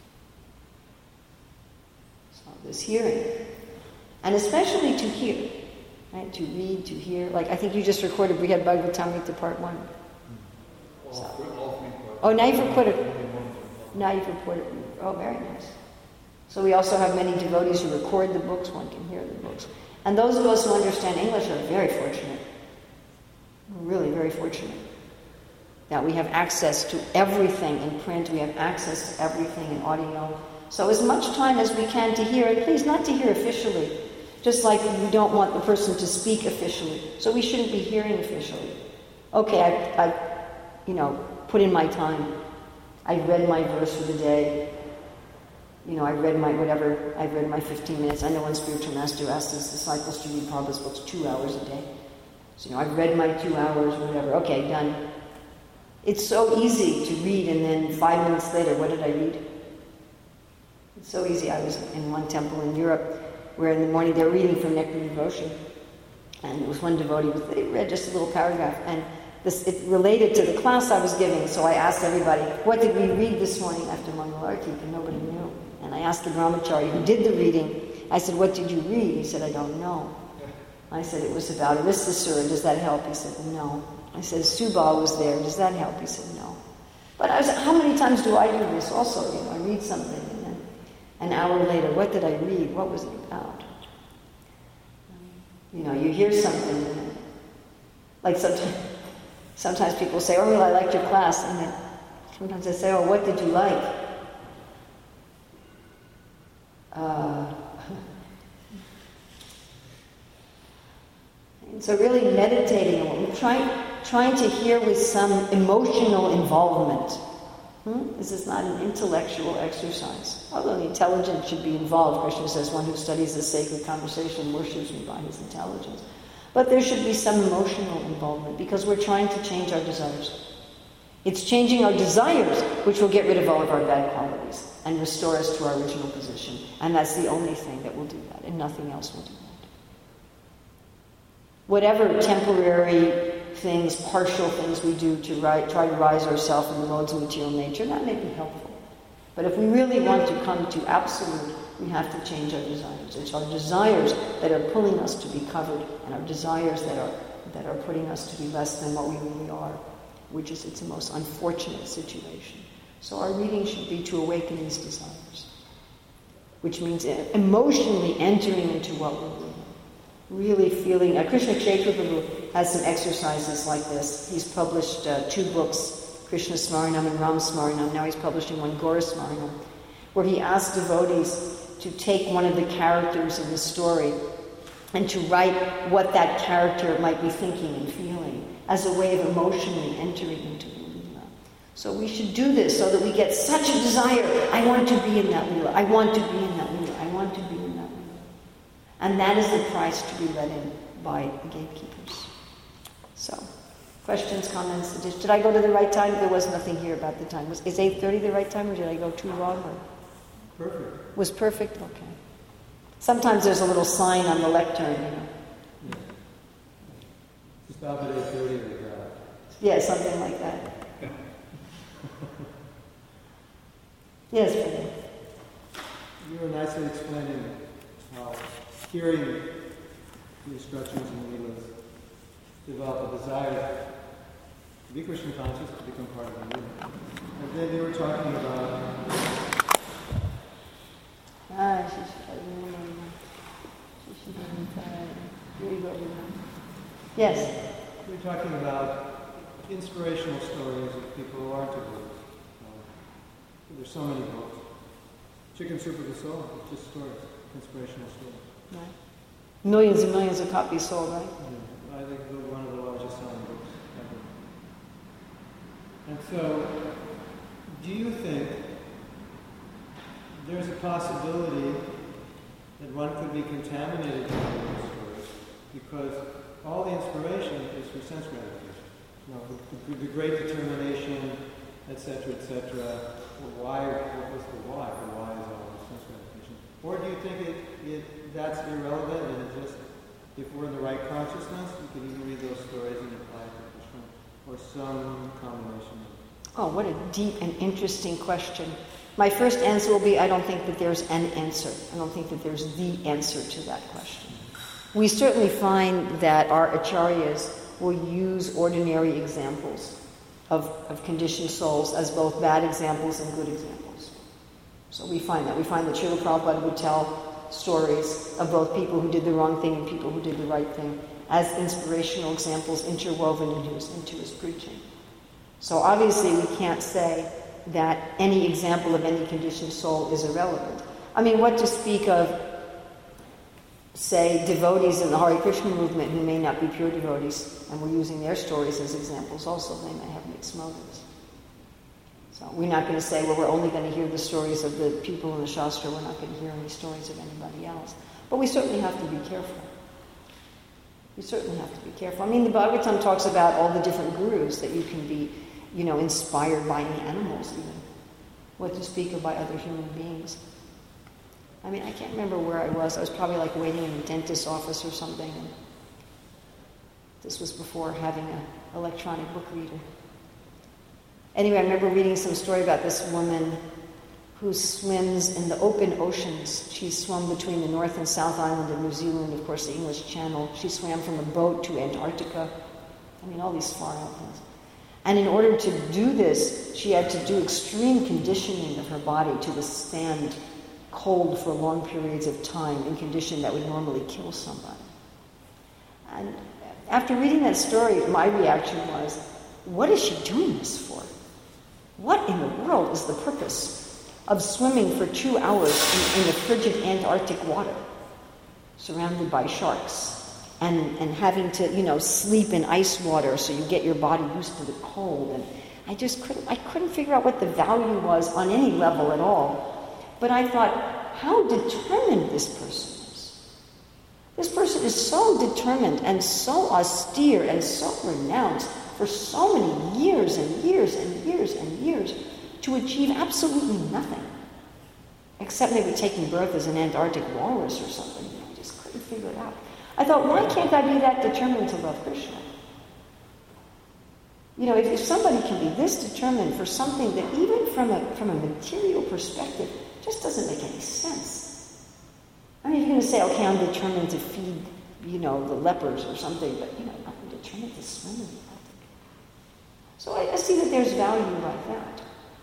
So this hearing, and especially to hear, right? To read, to hear. Like I think you just recorded Brihad Bhagavatamrita Part One. So. Oh, now you've recorded. Now you've recorded. Oh, very nice. So we also have many devotees who record the books. One can hear the books. And those of us who understand English are very fortunate. We're really very fortunate that we have access to everything in print. We have access to everything in audio. So as much time as we can to hear, and please not to hear officially, just like we don't want the person to speak officially. So we shouldn't be hearing officially. Okay, I, I you know, put in my time. I read my verse for the day. You know, I read my whatever, I read my fifteen minutes. I know one spiritual master asked his disciples to read Prabhupada's books two hours a day. So, you know, I've read my two hours, whatever. Okay, done. It's so easy to read, and then five minutes later, what did I read? It's so easy. I was in one temple in Europe where in the morning they were reading from Nectar Devotion. And there was one devotee, they read just a little paragraph, and this, it related to the class I was giving. So I asked everybody, what did we read this morning after Mangalarti? And nobody knew. And I asked the Brahmachari who did the reading, I said, what did you read? He said, I don't know. I said, it was about Aristasura. Does that help? He said, no. I said, Subal was there. Does that help? He said, no. But I said, how many times do I do this also? You know, I read something, and then an hour later, what did I read? What was it about? You know, you hear something, and then, like sometimes, sometimes people say, oh, well, I liked your class. And then sometimes I say, oh, what did you like? Uh... So really meditating, trying, trying to hear with some emotional involvement. Hmm? This is not an intellectual exercise. Although the intelligence should be involved. Krishna says, one who studies the sacred conversation worships me by his intelligence. But there should be some emotional involvement because we're trying to change our desires. It's changing our desires which will get rid of all of our bad qualities and restore us to our original position. And that's the only thing that will do that, and nothing else will do that. Whatever temporary things, partial things we do to ri- try to rise ourselves in the modes of material nature, that may be helpful. But if we really want to come to absolute, we have to change our desires. It's our desires that are pulling us to be covered, and our desires that are that are putting us to be less than what we really are, which is it's the most unfortunate situation. So our reading should be to awaken these desires, which means emotionally entering into what we're doing. Really feeling, uh, Krishna Kshetra Prabhu has some exercises like this. He's published uh, two books, Krishna Smaranam and Ram Smaranam. Now he's publishing one, Gaura Smaranam, where he asks devotees to take one of the characters in the story and to write what that character might be thinking and feeling as a way of emotionally entering into the Leela. So we should do this so that we get such a desire. I want to be in that Leela. I want to be in that Leela. I want to be in that Leela. And that is the price to be let in by the gatekeepers. So, questions, comments? Did I go to the right time? There was nothing here about the time. Was, is eight thirty the right time, or did I go too wrong? Or? Perfect. Was perfect? Okay. Sometimes there's a little sign on the lectern, you know. Yeah. Stop at eight thirty or go. Yeah, something like that. Yes, Freddie. You were nicely explaining how hearing the instructions in the Leelas develop a desire to be Krishna conscious, to become part of the Leela. And then they were talking about... Ah, yes. We were talking about inspirational stories of people who aren't devotees. Uh, there's so many books. Chicken Soup of the Soul, it's just stories, inspirational stories. Right. Millions and millions of copies sold, right? Yeah. I think the So, do you think there's a possibility that one could be contaminated by those stories because all the inspiration is for sense gratification? You know, the, the, the great determination, et cetera, et cetera. Why? What was the why? The why is all the sense gratification. Or do you think it, it that's irrelevant and it just, if we're in the right consciousness, we can even read those stories and apply it to Krishna, or some combination of it? Oh, what a deep and interesting question. My first answer will be, I don't think that there's an answer. I don't think that there's the answer to that question. We certainly find that our acharyas will use ordinary examples of, of conditioned souls as both bad examples and good examples. So we find that. We find that Srila Prabhupada would tell stories of both people who did the wrong thing and people who did the right thing as inspirational examples interwoven into his, into his preaching. So obviously we can't say that any example of any conditioned soul is irrelevant. I mean, what to speak of, say, devotees in the Hare Krishna movement who may not be pure devotees, and we're using their stories as examples also. They may have mixed motives. So we're not going to say, well, we're only going to hear the stories of the people in the Shastra. We're not going to hear any stories of anybody else. But we certainly have to be careful. We certainly have to be careful. I mean, the Bhagavatam talks about all the different gurus that you can be, you know, inspired by the animals even. What to speak of by other human beings. I mean, I can't remember where I was. I was probably like waiting in a dentist's office or something. And this was before having an electronic book reader. Anyway, I remember reading some story about this woman who swims in the open oceans. She swam between the North and South Island of New Zealand, of course, the English Channel. She swam from a boat to Antarctica. I mean, all these far out things. And in order to do this, she had to do extreme conditioning of her body to withstand cold for long periods of time in condition that would normally kill somebody. And after reading that story, my reaction was, what is she doing this for? What in the world is the purpose of swimming for two hours in, in the frigid Antarctic water, surrounded by sharks? And, and having to, you know, sleep in ice water so you get your body used to the cold. And I just couldn't, I couldn't figure out what the value was on any level at all. But I thought, how determined this person is. This person is so determined and so austere and so renounced for so many years and years and years and years to achieve absolutely nothing. Except maybe taking birth as an Antarctic walrus or something. I just couldn't figure it out. I thought, why can't I be that determined to love Krishna? You know, if, if somebody can be this determined for something that even from a from a material perspective just doesn't make any sense. I mean, you're going to say, okay, I'm determined to feed, you know, the lepers or something, but, you know, I'm determined to swim in the Arctic. So I, I see that there's value like that.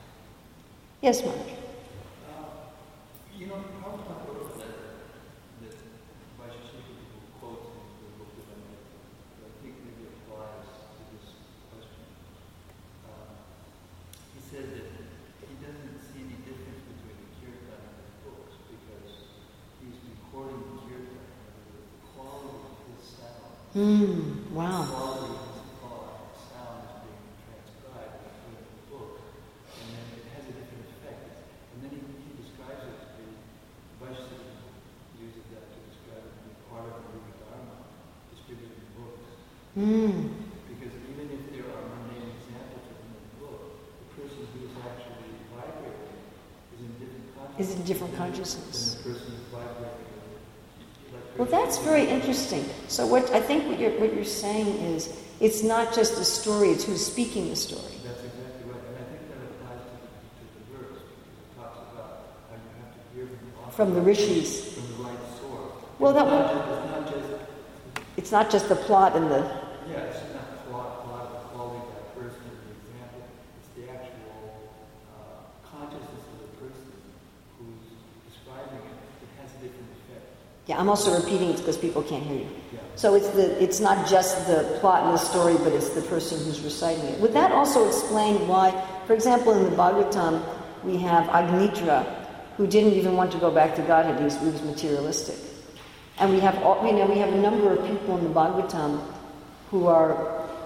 Yes, Mark? Uh, you know, Prabhupada wrote a letter that Vaishnavi people quote in the book of Amrita that I think maybe applies to this question. Uh, he said that he doesn't see any difference between the kirtan and the books because he's recording the kirtan and the quality of his sound. Mm, wow. The quality of his sound is being transcribed in the book, and then it has a different effect. And then he, he describes it to be, Vaishnavi uses that to describe it to be part of the Rupa Dharma, distributed in books. Mm. Because even if there are mundane examples within the book, the person who is actually vibrating is in different consciousness. Is in different consciousness. Than the person who's vibrating. Well, that's very interesting. So what I think what you're what you're saying is it's not just the story; it's who's speaking the story. That's exactly right, and I think that applies to the, to the verse because it talks about how you have to hear from the author, From the rishis. from the right source. Well, that it's not, would- just, it's not just It's not just the plot and the. yeah, it's not plot, plot of the quality of that person or the example. It's the actual uh, consciousness of the person who's describing it. It has a different effect. Yeah, I'm also repeating it because people can't hear you. Yeah. So it's the it's not just the plot and the story, but it's the person who's reciting it. Would that also explain why, for example, in the Bhagavatam, we have Agnitra, who didn't even want to go back to Godhead; he was, he was materialistic, and we have all, you know we have a number of people in the Bhagavatam who are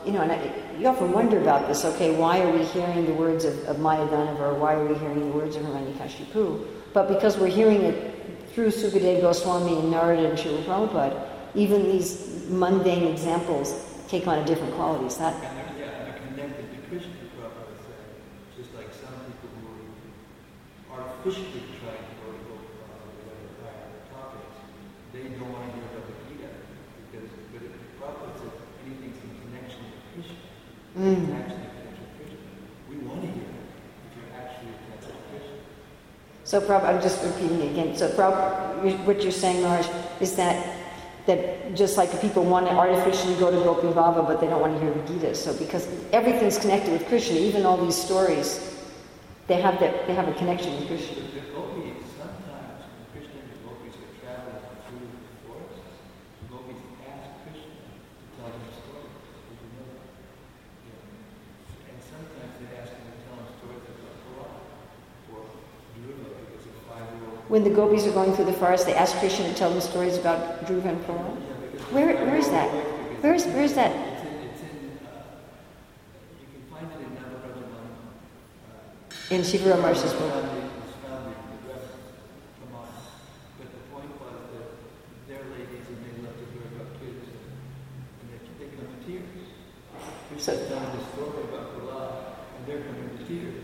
you know, and I, you often wonder about this, okay, why are we hearing the words of, of Mayadanava, or why are we hearing the words of Hiranyakashipu? But because we're hearing it through Sukadeva Goswami and Narada and Srila Prabhupada, even these mundane examples take on a different quality. Is that? And they're, yeah, they're connected to Krishna, Prabhupada said, just like some people who are artificially trying to go to Gopal or whatever higher topics, they don't want to hear about the Gita, because but if Prabhupada said anything's in connection with Krishna, Mm. it's actually in connection with Krishna. We want to hear it if you're actually connected to Krishna. So, Prabhupada, I'm just repeating it again. So, Prabhupada, what you're saying, Maharaj, is that that just like people want to artificially go to Gopi Baba, but they don't want to hear the Gita. So, because everything's connected with Krishna, even all these stories, they have that they have a connection with Krishna. The gopis, sometimes when Krishna and the gopis are traveling through the forest, the gopis ask Krishna to tell them stories. Did you know that? Yeah. And sometimes they ask him to tell them stories about Torah or Dhruva, because a five-year-old. When the gopis are going through the forest, they ask Krishna to tell them stories about Dhruva and Prahlad. Yeah, because Where, the where is that? five-year-old, Where is, where is that? It's in, it's in uh, you can find it in Navabrahman. Uh, In Shivara Marsha's book. Found it- it's found in the reference. Come on. But the point was that they're ladies and they love to hear about kids and, and they, they come to tears. Krishna's telling the story about Prahlad and they're coming to tears.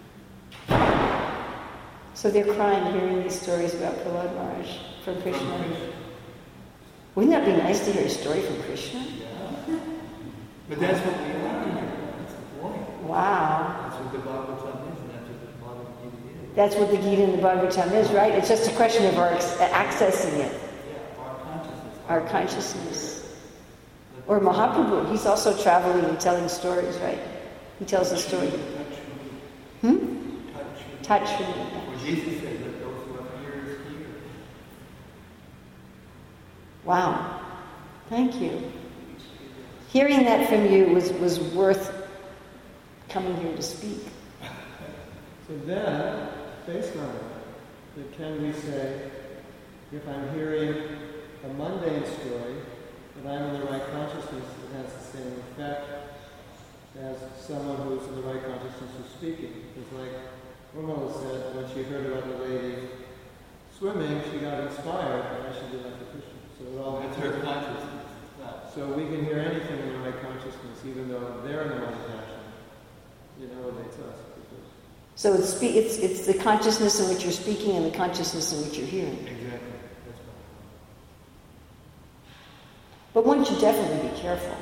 So they're crying hearing these stories about Prahlad Maharaj from From Krishna. Krishna. Wouldn't that be nice to hear a story from Krishna? Yeah. But that's what we want to hear. That's the point. Wow. That's what the Bhagavatam is and that's what the Bhagavad Gita is. That's what the Gita and the Bhagavatam is, right? It's just a question of our ex- accessing it, Yeah, our consciousness. our consciousness. Or Mahaprabhu, he's also traveling and telling stories, right? He tells a story. Touch me. Hmm? Touch me. Touch me. Well, Jesus said, let those who have ears hear. Wow. Thank you. Hearing that from you was, was worth coming here to speak. So then, based on that, then can we say, if I'm hearing a mundane story, that I'm in the right consciousness, it has the same effect as someone who's in the right consciousness who's speaking. It's like Ramona said, when she heard about the lady swimming, she got inspired, and I should do that for Krishna. So it all That's her consciousness. It's not. So we can hear anything in the right consciousness, even though they're in the right passion. It elevates us. Because So it's, spe- it's, it's the consciousness in which you're speaking and the consciousness in which you're hearing. Exactly. That's right. But one should definitely be careful.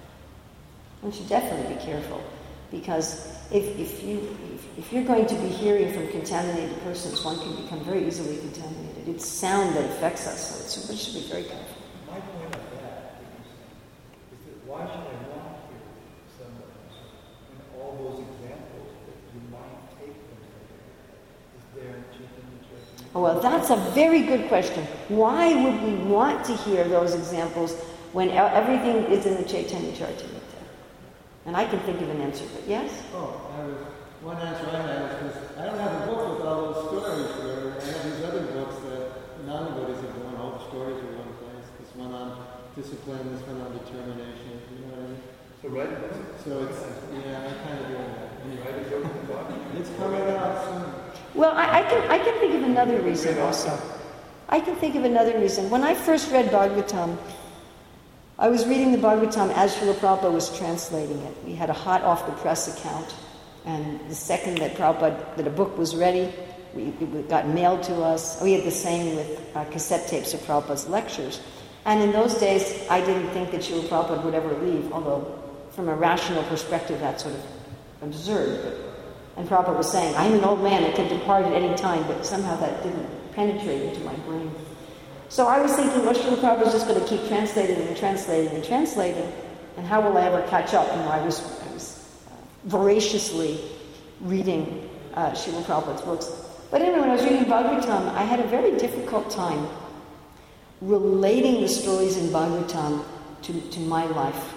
One should definitely be careful. Because if, if, you, if, if you're going to be hearing from contaminated persons, one can become very easily contaminated. It's sound that affects us, so it's, one should be very careful. My point of that is that why should I want to hear somebody when all those examples that you might take from somebody is there in Chaitanya Charitamrita? Oh, well, that's a very good question. Why would we want to hear those examples when e- everything is in the Chaitanya Charitamrita? And I can think of an answer, but yes? Oh, I was, one answer I had was because I don't have a book with all those stories where I have these other books that non-devotees have done. All the stories are one place. This one on discipline, this one on determination. You know what I mean? So write a book. So it's, yeah, I'm kind of doing that. Write a book in the body. It's coming out soon. Well, I, I can I can think of another reason also. I can think of another reason. When I first read Bhagavatam, I was reading the Bhagavatam as Srila Prabhupada was translating it. We had a hot off-the-press account, and the second that Prabhupada, that a book was ready, we, it got mailed to us. We had the same with uh, cassette tapes of Prabhupada's lectures. And in those days, I didn't think that Srila Prabhupada would ever leave, although from a rational perspective, that's sort of absurd. But, and Prabhupada was saying, I'm an old man, I can depart at any time, but somehow that didn't penetrate into my brain. So I was thinking, well, Srila Prabhupada is just going to keep translating and translating and translating, and how will I ever catch up? You know, I was, I was uh, voraciously reading uh, Srila Prabhupada's books. But anyway, when I was reading Bhagavatam, I had a very difficult time relating the stories in Bhagavatam to, to my life.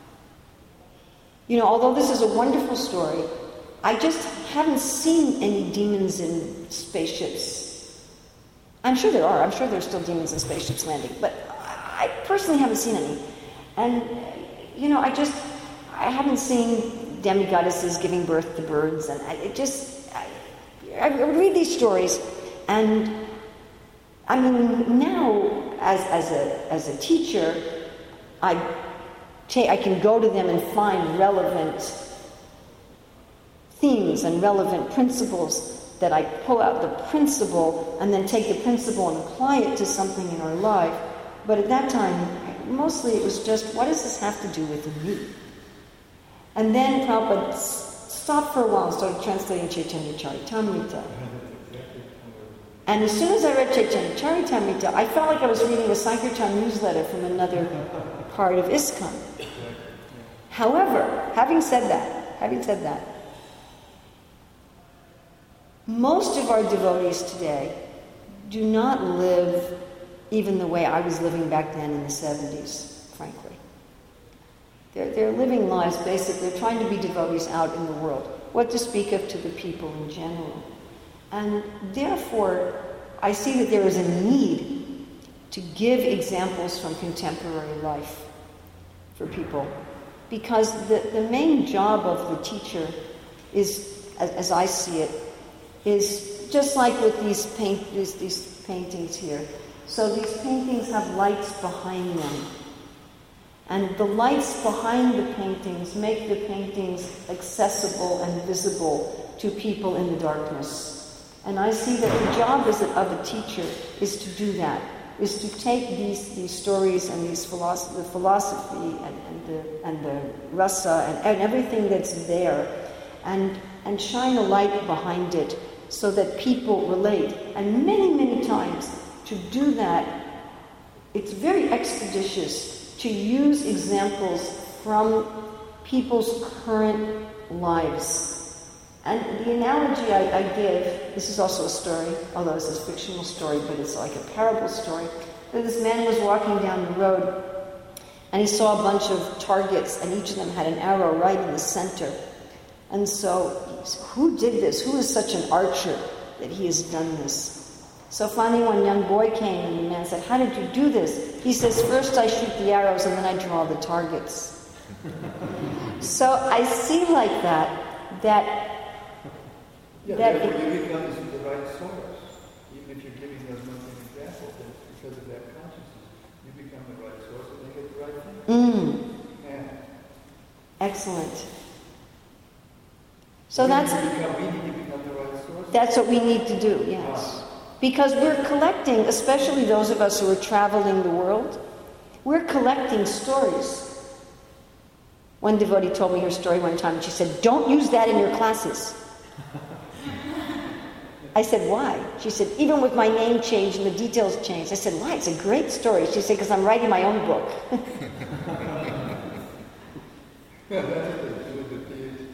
You know, although this is a wonderful story, I just haven't seen any demons in spaceships. I'm sure there are. I'm sure there's still demons in spaceships landing, but I personally haven't seen any. And, you know, I just, I haven't seen demigoddesses giving birth to birds, and I, it just, I, I would read these stories, and I mean, now as, as, a, as a teacher, I, ta- I can go to them and find relevant themes and relevant principles that I pull out the principle and then take the principle and apply it to something in our life. But at that time, mostly it was just, what does this have to do with me? And then Prabhupada s- stopped for a while and started translating Chaitanya Charitamrita. And as soon as I read Chaitanya Charitamrita, I felt like I was reading a Sankirtan newsletter from another part of ISKCON. However, having said that, having said that, most of our devotees today do not live even the way I was living back then in the seventies, frankly. They're, they're living lives, basically, they're trying to be devotees out in the world. What to speak of to the people in general. And therefore, I see that there is a need to give examples from contemporary life for people. Because the, the main job of the teacher is, as, as I see it, is just like with these, paint, these, these paintings here. So these paintings have lights behind them. And the lights behind the paintings make the paintings accessible and visible to people in the darkness. And I see that the job is of a teacher is to do that, is to take these, these stories and these philosophy, the philosophy and, and the and the rasa and, and everything that's there, and and shine a light behind it so that people relate. And many, many times to do that, it's very expeditious to use examples from people's current lives. And the analogy I, I give, this is also a story, although it's a fictional story, but it's like a parable story, that this man was walking down the road and he saw a bunch of targets and each of them had an arrow right in the center. And so, he said, who did this? Who is such an archer that he has done this? So finally one young boy came and the man said, how did you do this? He says, first I shoot the arrows and then I draw the targets. So I see like that, that... Yeah, that therefore it, you become the right source. Even if you're giving those nothing examples, because of that consciousness, you become the right source and they get the right thing. mm, Yeah. excellent. So we that's... Need to become, we need to become the right source. That's what we need to do, yes. Because we're collecting, especially those of us who are traveling the world, we're collecting stories. One devotee told me her story one time, and she said, don't use that in your classes. I said, why? She said, even with my name changed and the details changed. I said, why? It's a great story. She said, because I'm writing my own book. Yeah, that's what they do with the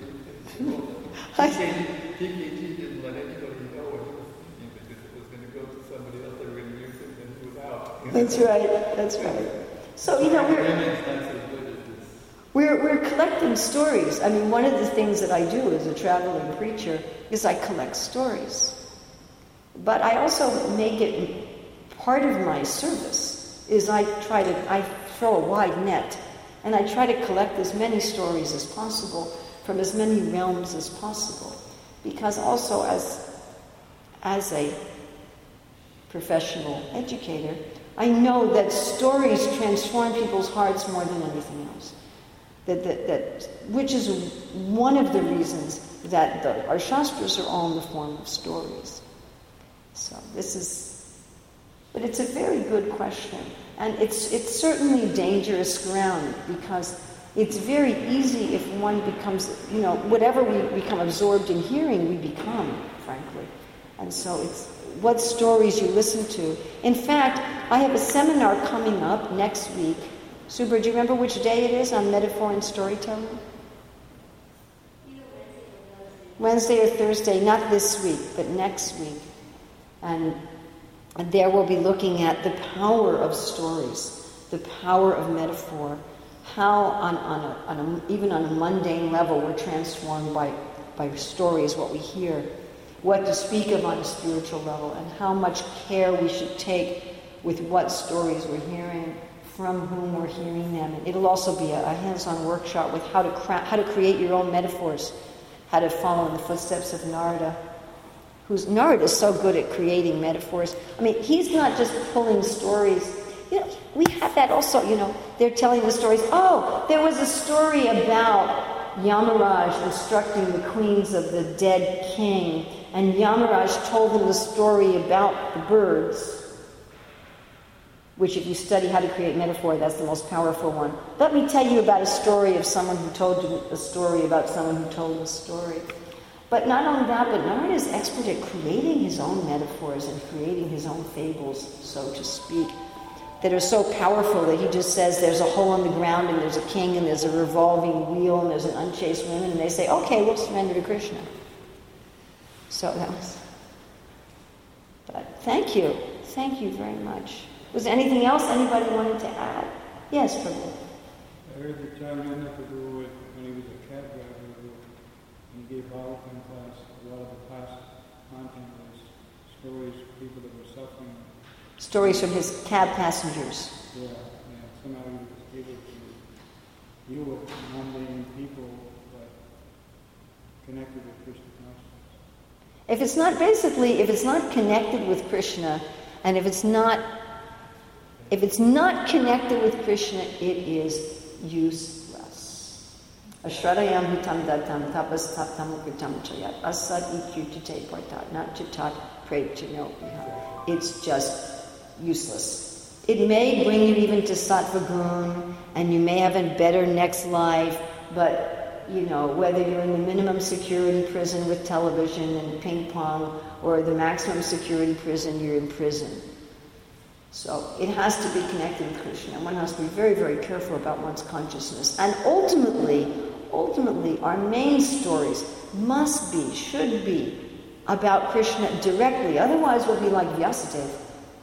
PhD. P K T didn't let anybody know what he was thinking because it was going to go to somebody else, they were going to use it, and then he was out. That's right, that's right. So, you know, we're, we're, we're collecting stories. I mean, one of the things that I do as a traveling preacher is I collect stories. But I also make it part of my service, is I try to, I throw a wide net, and I try to collect as many stories as possible from as many realms as possible. Because also as, as a professional educator, I know that stories transform people's hearts more than anything else. That, that, that, which is one of the reasons that the, our Shastras are all in the form of stories. So this is, but it's a very good question. And it's, it's certainly dangerous ground because it's very easy if one becomes, you know, whatever we become absorbed in hearing, we become, frankly. And so it's what stories you listen to. In fact, I have a seminar coming up next week. Subra, do you remember which day it is on metaphor and storytelling? Wednesday or Thursday, not this week, but next week. And, and there we'll be looking at the power of stories, the power of metaphor, how on, on, a, on a, even on a mundane level we're transformed by, by stories, what we hear, what to speak of on a spiritual level, and how much care we should take with what stories we're hearing from whom we're hearing them. And it'll also be a, a hands-on workshop with how to cra- how to create your own metaphors, how to follow in the footsteps of Narada. Who's Narada is so good at creating metaphors. I mean, he's not just pulling stories. You know, we have that also. You know, they're telling the stories. Oh, there was a story about Yamaraj instructing the queens of the dead king, and Yamaraj told them the story about the birds. Which, if you study how to create metaphor, that's the most powerful one. Let me tell you about a story of someone who told you a story about someone who told a story. But not only that, but Narada is expert at creating his own metaphors and creating his own fables, so to speak, that are so powerful that he just says there's a hole in the ground and there's a king and there's a revolving wheel and there's an unchaste woman, and they say, okay, we'll surrender to Krishna. So that was... But thank you. Thank you very much. Was there anything else anybody wanted to add? Yes, Prabhu. I heard that John Prabhu, when he was a cab driver, he gave Bhagavatam class, a lot of the class content was stories of people that were suffering. Stories from his cab passengers. Yeah, yeah. Somehow he was able to deal with mundane people, but connected with Krishna consciousness. If it's not, basically, if it's not connected with Krishna, and if it's not If it's not connected with Krishna, it is useless. Ashradayam hitam datam tapas taptam kritam chayat asad ikyutate partat not chitat prayed to know. It's just useless. It may bring you even to sattva gun, and you may have a better next life, but you know, whether you're in the minimum security prison with television and ping pong, or the maximum security prison, you're in prison. So it has to be connected with Krishna. One has to be very, very careful about one's consciousness. And ultimately, ultimately, our main stories must be, should be, about Krishna directly. Otherwise, we'll be like Vyasadeva.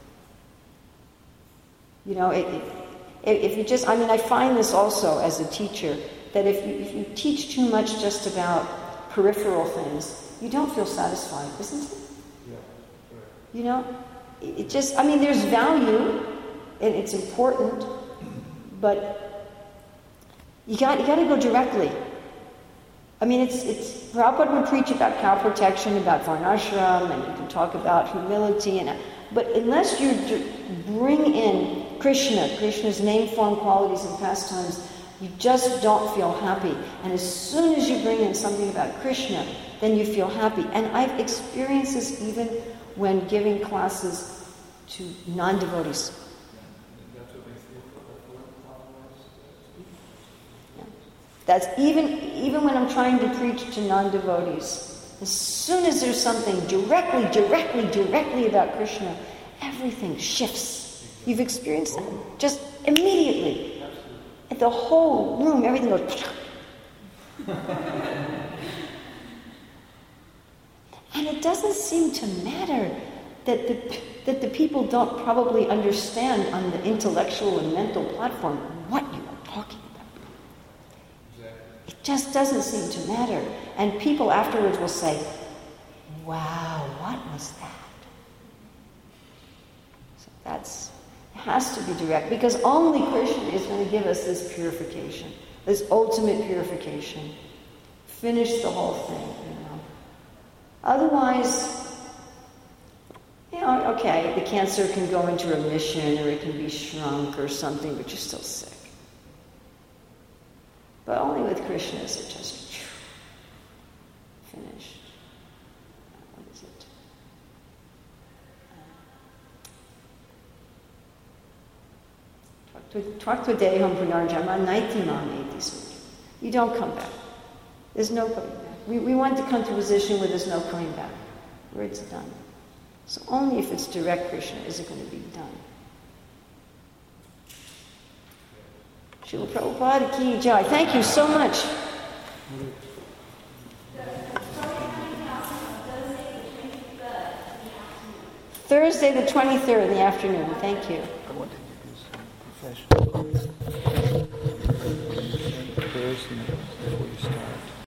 You know, it, it, if you just, I mean, I find this also as a teacher, that if you, if you teach too much just about peripheral things, you don't feel satisfied, isn't it? Yeah, right. You know? It just, I mean, there's value, and it's important, but you got you got to go directly. I mean, it's it's Prabhupada would preach about cow protection, about varnashram, and you can talk about humility, and but unless you bring in Krishna, Krishna's name, form, qualities, and pastimes, you just don't feel happy. And as soon as you bring in something about Krishna, then you feel happy. And I've experienced this even when giving classes to non-devotees. Yeah. That's even even when I'm trying to preach to non-devotees. As soon as there's something directly, directly, directly about Krishna, everything shifts. You've experienced that? Just immediately. At the whole room, everything goes... And it doesn't seem to matter that the, that the people don't probably understand on the intellectual and mental platform what you are talking about. Exactly. It just doesn't seem to matter. And people afterwards will say, wow, what was that? So that's, it has to be direct, because only Krishna is going to give us this purification, this ultimate purification. Finish the whole thing, you know. Otherwise, you know, okay, the cancer can go into remission or it can be shrunk or something, but you're still sick. But only with Krishna is it just phew, finished. What is it? Tvaktva punarjama naitimam eti. You don't come back. There's no coming back. We, we want to come to a position where there's no coming back, where it's done. So only if it's direct Krishna is it going to be done. Srila Prabhupada Ki Jai. Thank you so much. Thursday the twenty-third in the afternoon. Thank you. I want to give you some professional prayers.